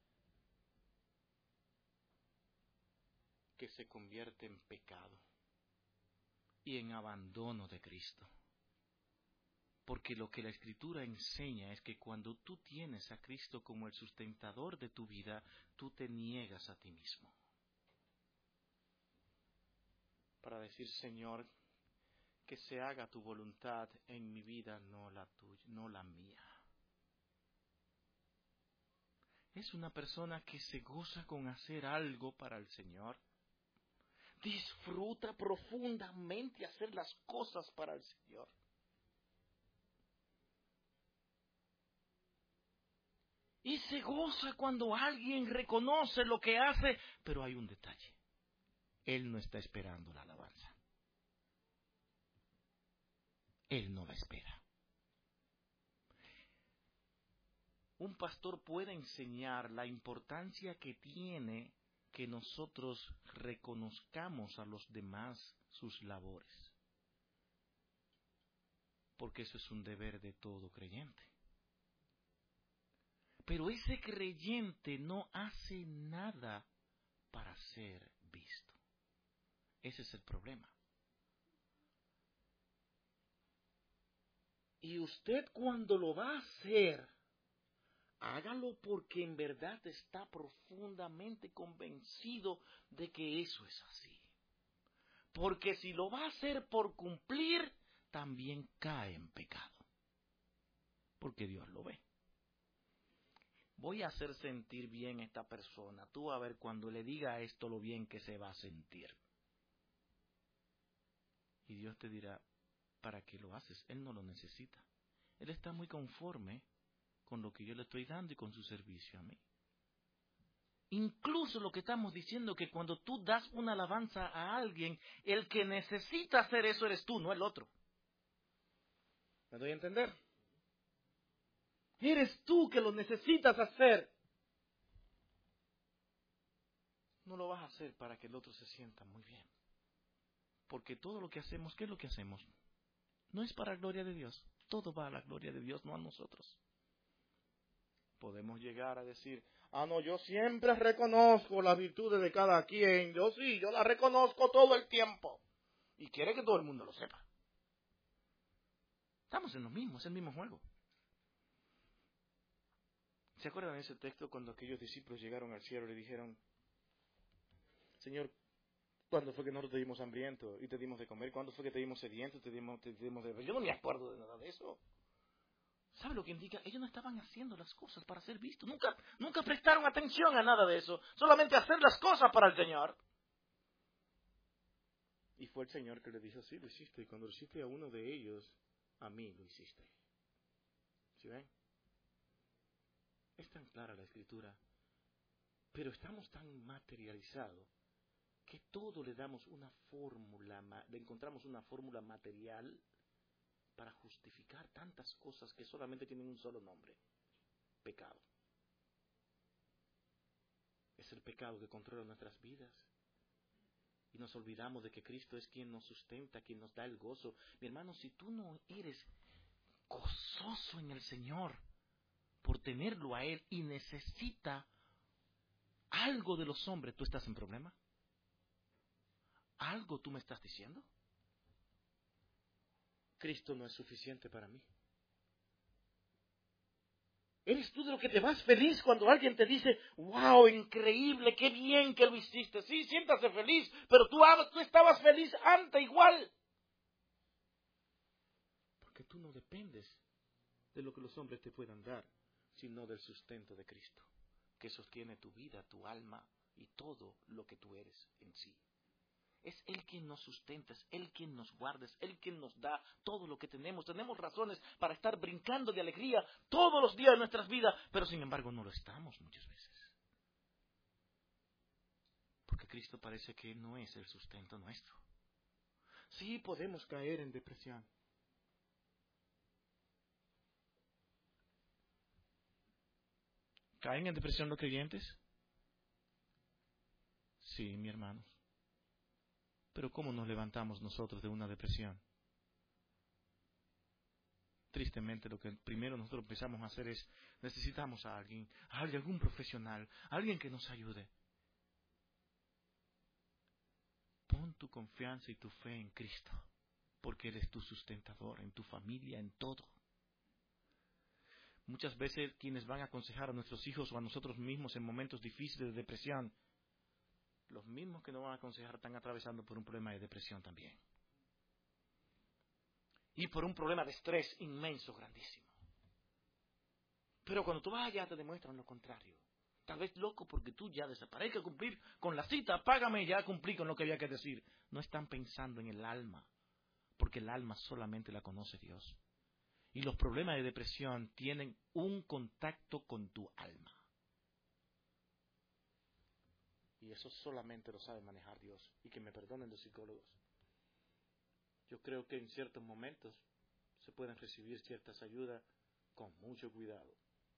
que se convierte en pecado y en abandono de Cristo. Porque lo que la Escritura enseña es que cuando tú tienes a Cristo como el sustentador de tu vida, tú te niegas a ti mismo. Para decir, Señor, que se haga tu voluntad en mi vida, no la tuya, no la mía. Es una persona que se goza con hacer algo para el Señor. Disfruta profundamente hacer las cosas para el Señor. Y se goza cuando alguien reconoce lo que hace, pero hay un detalle. Él no está esperando la alabanza. Él no la espera. Un pastor puede enseñar la importancia que tiene que nosotros reconozcamos a los demás sus labores. Porque eso es un deber de todo creyente. Pero ese creyente no hace nada para ser visto. Ese es el problema. Y usted cuando lo va a hacer, hágalo porque en verdad está profundamente convencido de que eso es así. Porque si lo va a hacer por cumplir, también cae en pecado. Porque Dios lo ve. Voy a hacer sentir bien a esta persona. Tú vas a ver cuando le diga esto lo bien que se va a sentir. Y Dios te dirá, ¿para qué lo haces? Él no lo necesita. Él está muy conforme con lo que yo le estoy dando y con su servicio a mí. Incluso lo que estamos diciendo, que cuando tú das una alabanza a alguien, el que necesita hacer eso eres tú, no el otro. ¿Me doy a entender? Eres tú que lo necesitas hacer. No lo vas a hacer para que el otro se sienta muy bien. Porque todo lo que hacemos, ¿qué es lo que hacemos? No es para la gloria de Dios. Todo va a la gloria de Dios, no a nosotros. Podemos llegar a decir, no, yo siempre reconozco las virtudes de cada quien. Yo las reconozco todo el tiempo. Y quiere que todo el mundo lo sepa. Estamos en lo mismo, es el mismo juego. ¿Se acuerdan de ese texto cuando aquellos discípulos llegaron al cielo y le dijeron, Señor, ¿cuándo fue que nosotros te dimos hambriento y te dimos de comer? ¿Cuándo fue que te dimos sediento y te dimos de beber? Yo no me acuerdo de nada de eso. ¿Sabe lo que indica? Ellos no estaban haciendo las cosas para ser vistos. Nunca prestaron atención a nada de eso. Solamente hacer las cosas para el Señor. Y fue el Señor que le dijo, sí, lo hiciste. Y cuando lo hiciste a uno de ellos, a mí lo hiciste. ¿Sí ven? Es tan clara la Escritura. Pero estamos tan materializados que todo le damos una fórmula, le encontramos una fórmula material para justificar tantas cosas que solamente tienen un solo nombre: pecado. Es el pecado que controla nuestras vidas. Y nos olvidamos de que Cristo es quien nos sustenta, quien nos da el gozo. Mi hermano, si tú no eres gozoso en el Señor por tenerlo a Él y necesita algo de los hombres, ¿tú estás en problema? ¿Algo tú me estás diciendo? Cristo no es suficiente para mí. ¿Eres tú de lo que te vas feliz cuando alguien te dice, wow, increíble, qué bien que lo hiciste? Sí, siéntase feliz, pero tú estabas feliz antes igual. Porque tú no dependes de lo que los hombres te puedan dar, sino del sustento de Cristo, que sostiene tu vida, tu alma y todo lo que tú eres en sí. Es Él quien nos sustenta, es Él quien nos guarda, es Él quien nos da todo lo que tenemos. Tenemos razones para estar brincando de alegría todos los días de nuestras vidas, pero sin embargo no lo estamos muchas veces. Porque Cristo parece que no es el sustento nuestro. Sí, podemos caer en depresión. ¿Caen en depresión los creyentes? Sí, mi hermano. Pero ¿cómo nos levantamos nosotros de una depresión? tristemente lo que primero nosotros empezamos a hacer es, necesitamos a alguien, algún profesional, alguien que nos ayude. Pon tu confianza y tu fe en Cristo, porque Él es tu sustentador, en tu familia, en todo. Muchas veces quienes van a aconsejar a nuestros hijos o a nosotros mismos en momentos difíciles de depresión, los mismos que nos van a aconsejar están atravesando por un problema de depresión también. Y por un problema de estrés inmenso, grandísimo. Pero cuando tú vas allá te demuestran lo contrario. Tal vez loco porque tú ya desapareces, hay que cumplir con la cita, págame, ya cumplí con lo que había que decir. No están pensando en el alma, porque el alma solamente la conoce Dios. Y los problemas de depresión tienen un contacto con tu alma. Y eso solamente lo sabe manejar Dios. Y que me perdonen los psicólogos. Yo creo que en ciertos momentos se pueden recibir ciertas ayudas con mucho cuidado.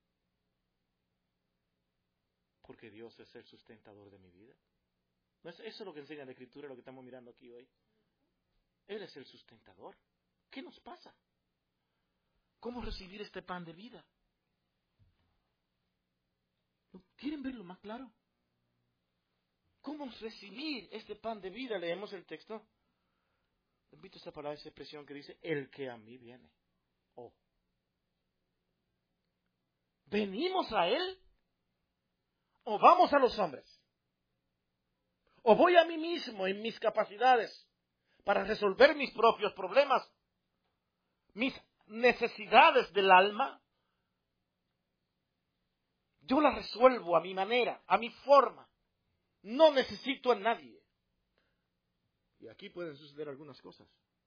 Porque Dios es el sustentador de mi vida. ¿No es eso lo que enseña la Escritura, lo que estamos mirando aquí hoy? Él es el sustentador. ¿Qué nos pasa? ¿Cómo recibir este pan de vida? ¿Quieren verlo más claro? ¿Cómo recibir este pan de vida? Leemos el texto. Repito esa palabra, esa expresión que dice, el que a mí viene. Oh. ¿Venimos a Él? ¿O vamos a los hombres? ¿O voy a mí mismo en mis capacidades para resolver mis propios problemas? Mis necesidades del alma. Yo las resuelvo a mi manera, a mi forma. No necesito a nadie. Y aquí pueden suceder algunas cosas.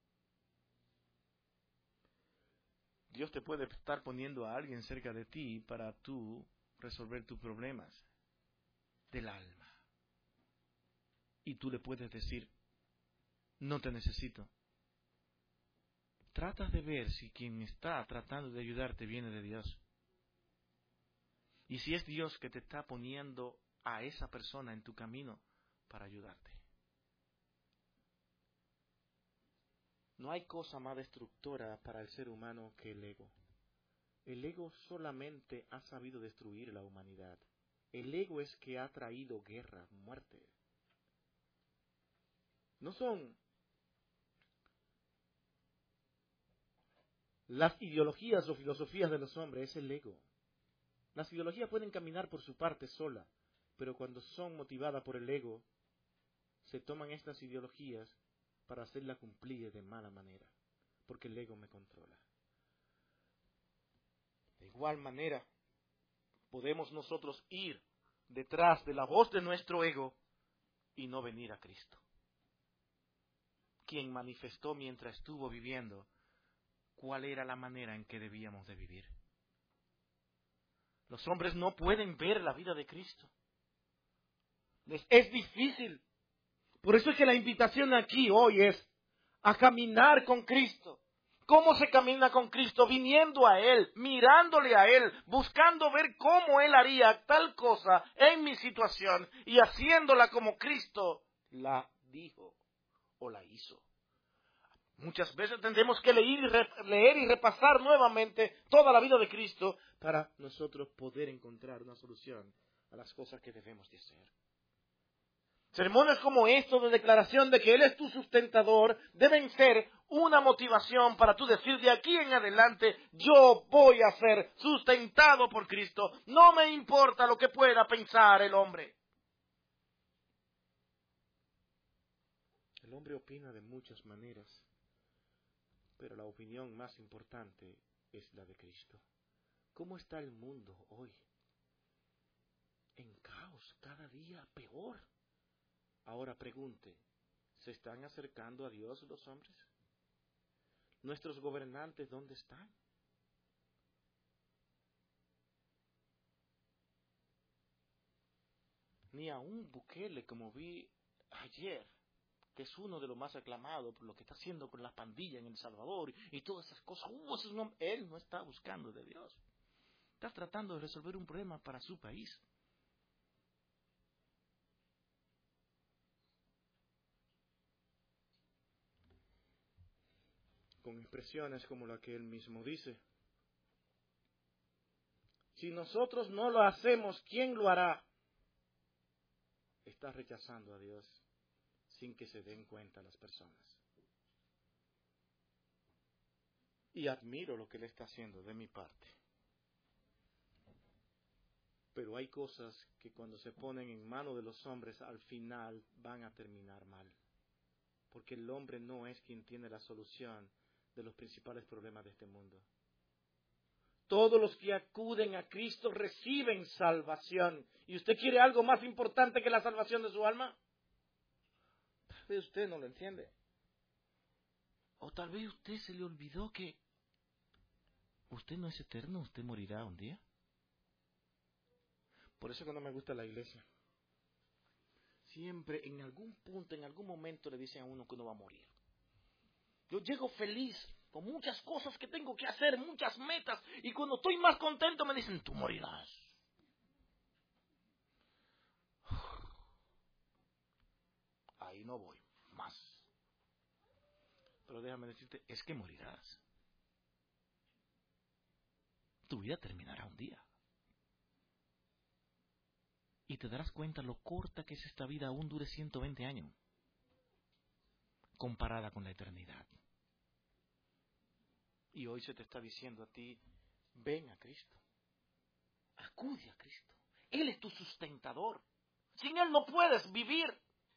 Dios te puede estar poniendo a alguien cerca de ti para tú resolver tus problemas del alma. Y tú le puedes decir, no te necesito. Tratas de ver si quien está tratando de ayudarte viene de Dios. Y si es Dios que te está poniendo a esa persona en tu camino para ayudarte. No hay cosa más destructora para el ser humano que el ego. El ego solamente ha sabido destruir la humanidad. El ego es que ha traído guerra, muerte. No son las ideologías o filosofías de los hombres, es el ego. Las ideologías pueden caminar por su parte sola, pero cuando son motivadas por el ego, se toman estas ideologías para hacerla cumplir de mala manera, porque el ego me controla. De igual manera, podemos nosotros ir detrás de la voz de nuestro ego y no venir a Cristo, quien manifestó mientras estuvo viviendo cuál era la manera en que debíamos de vivir. Los hombres no pueden ver la vida de Cristo. Les es difícil. Por eso es que la invitación aquí hoy es a caminar con Cristo. ¿Cómo se camina con Cristo? Viniendo a Él, mirándole a Él, buscando ver cómo Él haría tal cosa en mi situación y haciéndola como Cristo la dijo o la hizo. Muchas veces tendremos que leer y repasar nuevamente toda la vida de Cristo para nosotros poder encontrar una solución a las cosas que debemos de hacer. Sermones como estos de declaración de que Él es tu sustentador deben ser una motivación para tú decir de aquí en adelante yo voy a ser sustentado por Cristo. No me importa lo que pueda pensar el hombre. El hombre opina de muchas maneras, pero la opinión más importante es la de Cristo. ¿Cómo está el mundo hoy? En caos, cada día peor. Ahora pregunte, ¿se están acercando a Dios los hombres? ¿Nuestros gobernantes dónde están? Ni aún Bukele, como vi ayer, que es uno de los más aclamados por lo que está haciendo con las pandillas en El Salvador y todas esas cosas. Él no está buscando de Dios. Está tratando de resolver un problema para su país. con expresiones como la que él mismo dice. Si nosotros no lo hacemos, ¿quién lo hará? Está rechazando a Dios sin que se den cuenta las personas. Y admiro lo que él está haciendo de mi parte. Pero hay cosas que cuando se ponen en manos de los hombres al final van a terminar mal. Porque el hombre no es quien tiene la solución de los principales problemas de este mundo. Todos los que acuden a Cristo reciben salvación. ¿Y usted quiere algo más importante que la salvación de su alma? Tal vez usted no lo entiende. O tal vez usted se le olvidó que usted no es eterno, usted morirá un día. Por eso que no me gusta la iglesia. Siempre en algún punto, en algún momento le dicen a uno que uno va a morir. Yo llego feliz, con muchas cosas que tengo que hacer, muchas metas, y cuando estoy más contento me dicen, tú morirás. Ahí no voy, más. Pero déjame decirte, es que morirás. Tu vida terminará un día. Y te darás cuenta lo corta que es esta vida, aún dure 120 años, comparada con la eternidad. Y hoy se te está diciendo a ti, ven a Cristo, acude a Cristo. Él es tu sustentador. Sin Él no puedes vivir.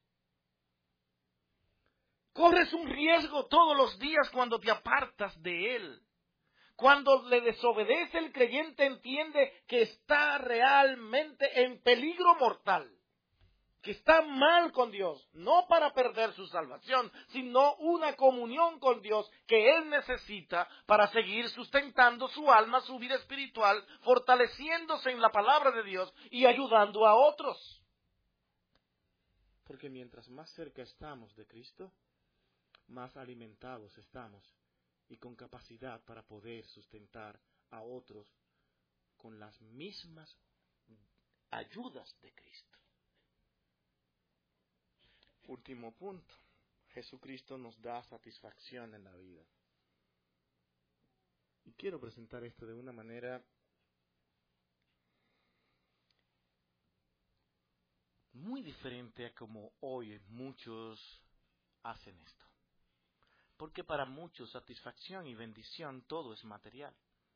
Corres un riesgo todos los días cuando te apartas de Él. Cuando le desobedece, el creyente entiende que está realmente en peligro mortal. Que está mal con Dios, no para perder su salvación, sino una comunión con Dios que él necesita para seguir sustentando su alma, su vida espiritual, fortaleciéndose en la palabra de Dios y ayudando a otros. Porque mientras más cerca estamos de Cristo, más alimentados estamos y con capacidad para poder sustentar a otros con las mismas ayudas de Cristo. Último punto. Jesucristo nos da satisfacción en la vida. Y quiero presentar esto de una manera muy diferente a como hoy muchos hacen esto. Porque para muchos satisfacción y bendición todo es material.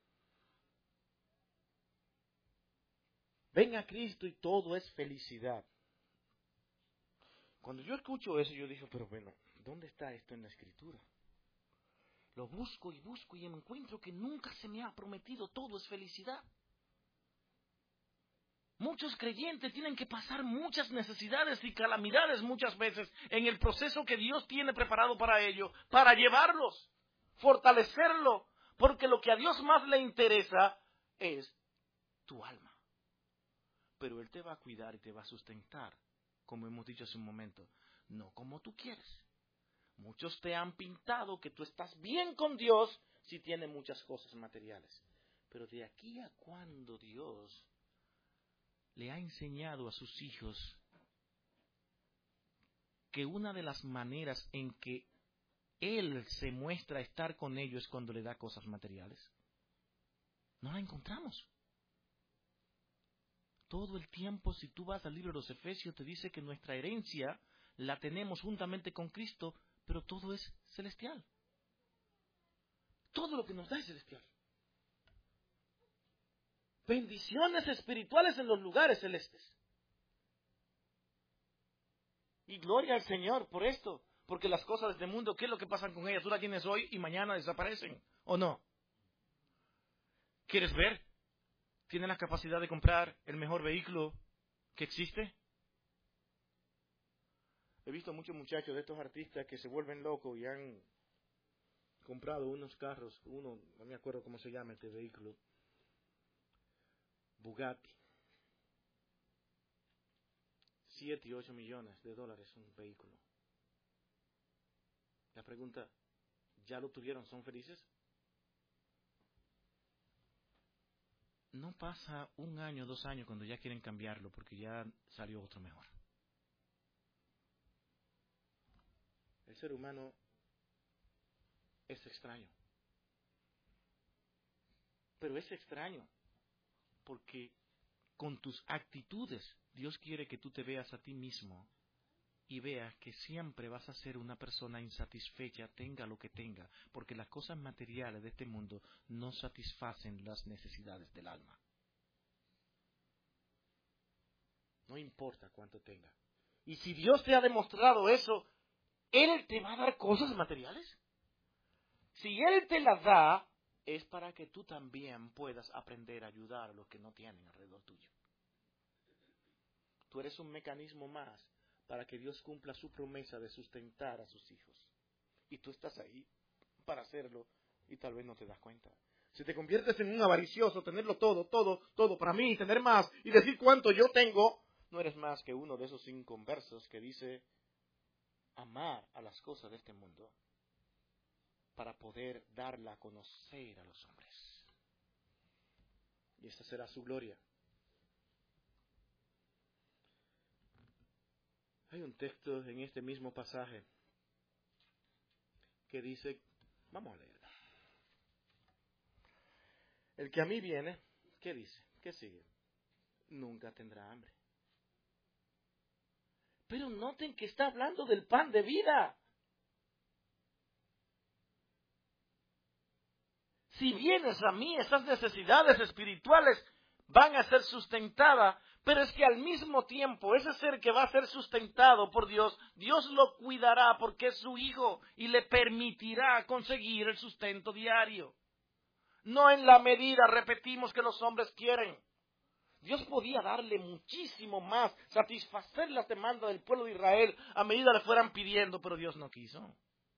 Ven a Cristo y todo es felicidad. Cuando yo escucho eso, yo digo, pero bueno, ¿dónde está esto en la Escritura? Lo busco y encuentro que nunca se me ha prometido todo es felicidad. Muchos creyentes tienen que pasar muchas necesidades y calamidades muchas veces en el proceso que Dios tiene preparado para ellos, para llevarlos, fortalecerlo, porque lo que a Dios más le interesa es tu alma. Pero Él te va a cuidar y te va a sustentar, como hemos dicho hace un momento, no como tú quieres. Muchos te han pintado que tú estás bien con Dios si tienes muchas cosas materiales. Pero de aquí a cuando Dios le ha enseñado a sus hijos que una de las maneras en que Él se muestra estar con ellos es cuando le da cosas materiales. No la encontramos. Todo el tiempo, si tú vas al libro de los Efesios, te dice que nuestra herencia la tenemos juntamente con Cristo, pero todo es celestial. Todo lo que nos da es celestial. Bendiciones espirituales en los lugares celestes. Y gloria al Señor por esto. Porque las cosas de este mundo, ¿qué es lo que pasa con ellas? Tú las tienes hoy y mañana desaparecen. ¿O no? ¿Quieres ver? ¿Tienes la capacidad de comprar el mejor vehículo que existe? He visto muchos muchachos de estos artistas que se vuelven locos y han comprado unos carros, no me acuerdo cómo se llama este vehículo, Bugatti. 7 y 8 millones de dólares un vehículo. La pregunta, ¿ya lo tuvieron? ¿Son felices? No pasa 1 año, 2 años cuando ya quieren cambiarlo porque ya salió otro mejor. El ser humano Es extraño. Pero es extraño porque con tus actitudes Dios quiere que tú te veas a ti mismo y veas que siempre vas a ser una persona insatisfecha, tenga lo que tenga, porque las cosas materiales de este mundo no satisfacen las necesidades del alma. No importa cuánto tenga. Y si Dios te ha demostrado eso, ¿Él te va a dar cosas materiales? Si Él te las da, es para que tú también puedas aprender a ayudar a los que no tienen alrededor tuyo. Tú eres un mecanismo más para que Dios cumpla su promesa de sustentar a sus hijos. Y tú estás ahí para hacerlo y tal vez no te das cuenta. Si te conviertes en un avaricioso, tenerlo todo para mí, tener más y decir cuánto yo tengo, no eres más que uno de esos inconversos que dice amar a las cosas de este mundo para poder darla a conocer a los hombres. Y esa será su gloria. Hay un texto en este mismo pasaje que dice, vamos a leerlo. El que a mí viene, ¿qué dice? ¿Qué sigue? Nunca tendrá hambre. Pero noten que está hablando del pan de vida. Si vienes a mí, esas necesidades espirituales van a ser sustentadas, pero es que al mismo tiempo, ese ser que va a ser sustentado por Dios, Dios lo cuidará porque es su hijo y le permitirá conseguir el sustento diario. No en la medida, repetimos, que los hombres quieren. Dios podía darle muchísimo más, satisfacer las demandas del pueblo de Israel a medida le fueran pidiendo, pero Dios no quiso.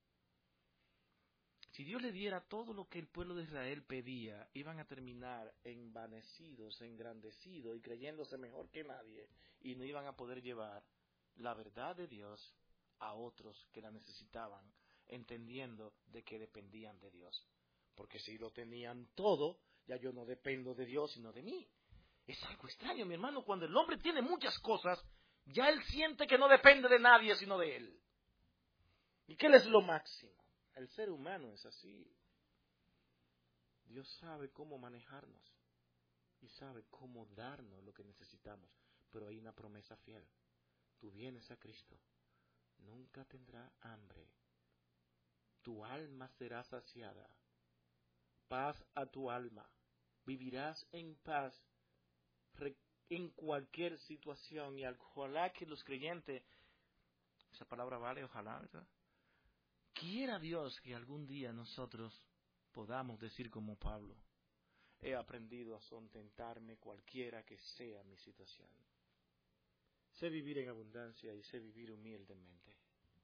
Si Dios le diera todo lo que el pueblo de Israel pedía, iban a terminar envanecidos, engrandecidos y creyéndose mejor que nadie, y no iban a poder llevar la verdad de Dios a otros que la necesitaban, entendiendo de que dependían de Dios. Porque si lo tenían todo, ya yo no dependo de Dios, sino de mí. Es algo extraño, mi hermano, cuando el hombre tiene muchas cosas, ya él siente que no depende de nadie, sino de él. ¿Y qué es lo máximo? El ser humano es así. Dios sabe cómo manejarnos y sabe cómo darnos lo que necesitamos. Pero hay una promesa fiel. Tú vienes a Cristo, nunca tendrá hambre. Tu alma será saciada. Paz a tu alma. Vivirás en paz en cualquier situación. Y ojalá que los creyentes, esa palabra vale, ojalá, ¿verdad? Quiera Dios que algún día nosotros podamos decir como Pablo, he aprendido a contentarme cualquiera que sea mi situación. Sé vivir en abundancia y sé vivir humildemente.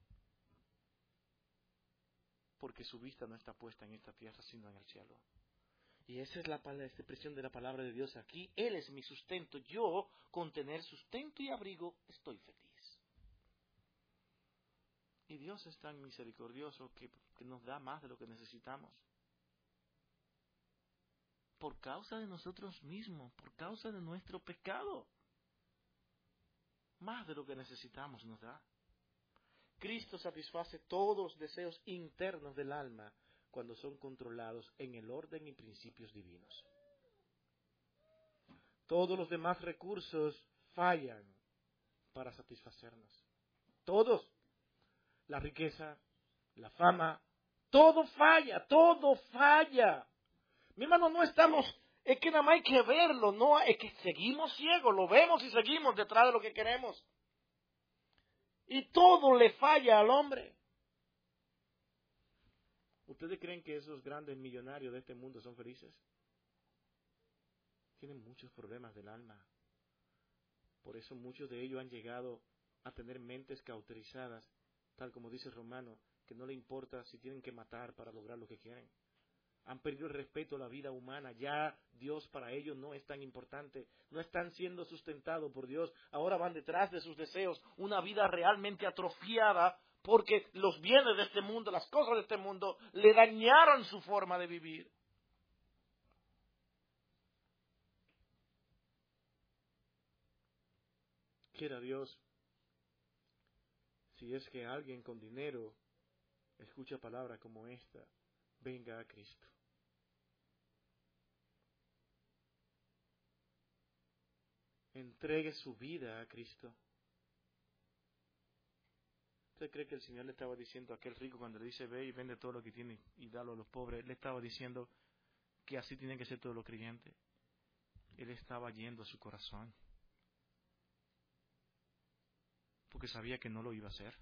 Porque su vista no está puesta en esta tierra, sino en el cielo. Y esa es la expresión de la palabra de Dios aquí. Él es mi sustento. Yo, con tener sustento y abrigo, estoy feliz. Y Dios es tan misericordioso que nos da más de lo que necesitamos. Por causa de nosotros mismos, por causa de nuestro pecado. Más de lo que necesitamos nos da. Cristo satisface todos los deseos internos del alma cuando son controlados en el orden y principios divinos. Todos los demás recursos fallan para satisfacernos. Todos. La riqueza, la fama, todo falla, todo falla. Mi hermano, no estamos, es que nada más hay que verlo, no, es que seguimos ciegos, lo vemos y seguimos detrás de lo que queremos. Y todo le falla al hombre. ¿Ustedes creen que esos grandes millonarios de este mundo son felices? Tienen muchos problemas del alma. Por eso muchos de ellos han llegado a tener mentes cauterizadas, tal como dice Romano, que no le importa si tienen que matar para lograr lo que quieren. Han perdido el respeto a la vida humana. Ya Dios para ellos no es tan importante. No están siendo sustentados por Dios. Ahora van detrás de sus deseos. Una vida realmente atrofiada porque los bienes de este mundo, las cosas de este mundo, le dañaron su forma de vivir. Quiera Dios, si es que alguien con dinero escucha palabras como esta, venga a Cristo. Entregue su vida a Cristo. ¿Usted cree que el Señor le estaba diciendo a aquel rico cuando le dice, ve y vende todo lo que tiene y dalo a los pobres? Le estaba diciendo que así tienen que ser todos los creyentes. Él estaba yendo a su corazón, porque sabía que no lo iba a hacer.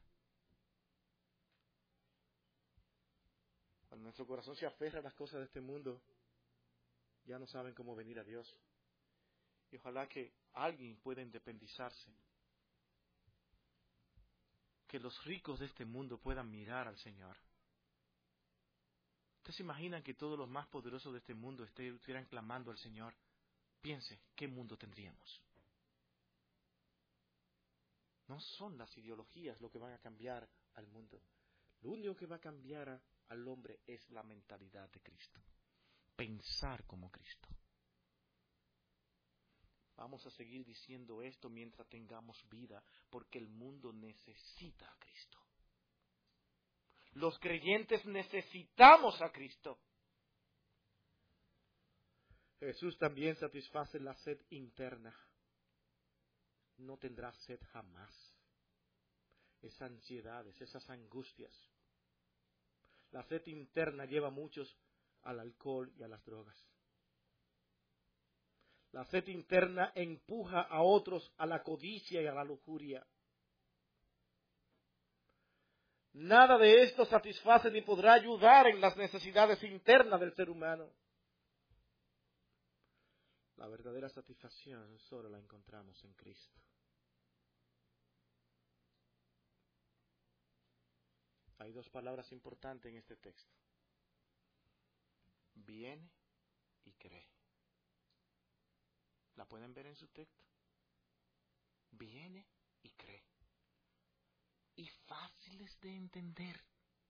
Cuando nuestro corazón se aferra a las cosas de este mundo, ya no saben cómo venir a Dios. Y ojalá que alguien pueda independizarse, que los ricos de este mundo puedan mirar al Señor. ¿Ustedes se imaginan que todos los más poderosos de este mundo estuvieran clamando al Señor? Piense, ¿qué mundo tendríamos? No son las ideologías lo que van a cambiar al mundo. Lo único que va a cambiar al hombre es la mentalidad de Cristo. Pensar como Cristo. Vamos a seguir diciendo esto mientras tengamos vida, porque el mundo necesita a Cristo. Los creyentes necesitamos a Cristo. Jesús también satisface la sed interna. No tendrá sed jamás. Esas ansiedades, esas angustias. La sed interna lleva a muchos al alcohol y a las drogas. La sed interna empuja a otros a la codicia y a la lujuria. Nada de esto satisface ni podrá ayudar en las necesidades internas del ser humano. La verdadera satisfacción solo la encontramos en Cristo. Hay dos palabras importantes en este texto. Viene y cree. ¿La pueden ver en su texto? Viene y cree. Y fáciles de entender.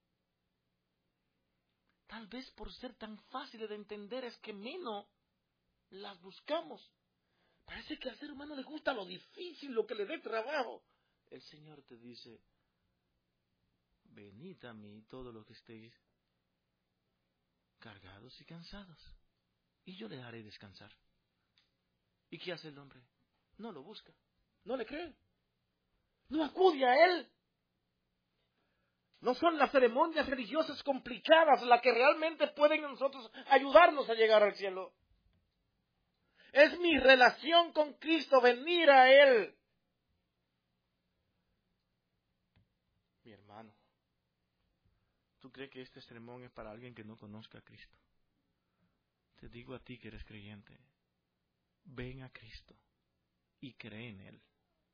Tal vez por ser tan fáciles de entender es que menos las buscamos. Parece que al ser humano le gusta lo difícil, lo que le dé trabajo. El Señor te dice, venid a mí todos los que estéis cargados y cansados, y yo les haré descansar. ¿Y qué hace el hombre? No lo busca, no le cree, no acude a él. No son las ceremonias religiosas complicadas las que realmente pueden nosotros ayudarnos a llegar al cielo. Es mi relación con Cristo, venir a Él. Mi hermano, ¿tú crees que este sermón es para alguien que no conozca a Cristo? Te digo a ti que eres creyente, ven a Cristo y cree en Él.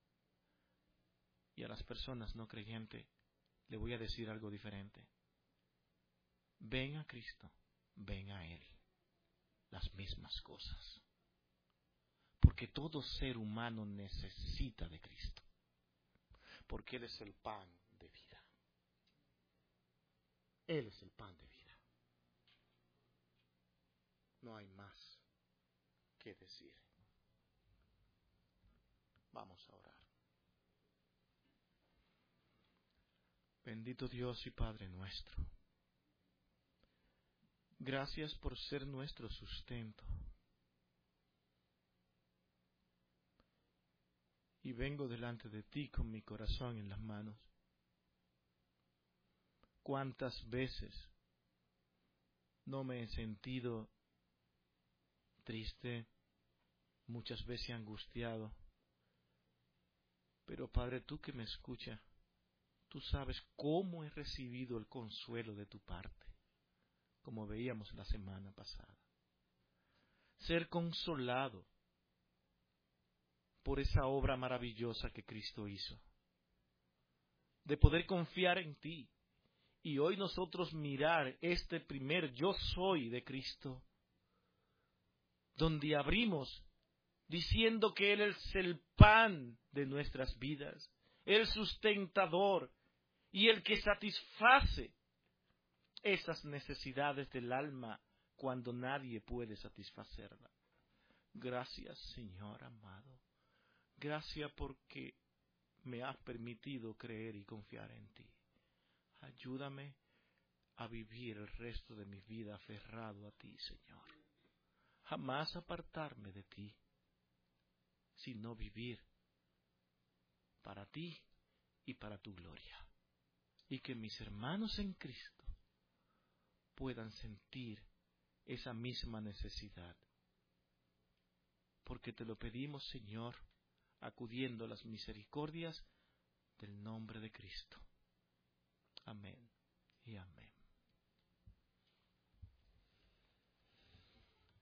Y a las personas no creyentes le voy a decir algo diferente. Ven a Cristo, ven a Él. Las mismas cosas. Porque todo ser humano necesita de Cristo. Porque Él es el pan de vida. Él es el pan de vida. No hay más que decir. Vamos a orar. Bendito Dios y Padre nuestro. Gracias por ser nuestro sustento. Y vengo delante de ti con mi corazón en las manos. ¿Cuántas veces no me he sentido triste, muchas veces angustiado? Pero Padre, tú que me escuchas, tú sabes cómo he recibido el consuelo de tu parte, como veíamos la semana pasada. Ser consolado por esa obra maravillosa que Cristo hizo, de poder confiar en ti. Y hoy nosotros mirar este primer yo soy de Cristo, donde abrimos diciendo que Él es el pan de nuestras vidas, el sustentador y el que satisface esas necesidades del alma cuando nadie puede satisfacerla. Gracias, Señor amado. Gracias porque me has permitido creer y confiar en ti. Ayúdame a vivir el resto de mi vida aferrado a ti, Señor. Jamás apartarme de ti, sino vivir para ti y para tu gloria. Y que mis hermanos en Cristo puedan sentir esa misma necesidad. Porque te lo pedimos, Señor, acudiendo a las misericordias del nombre de Cristo. Amén.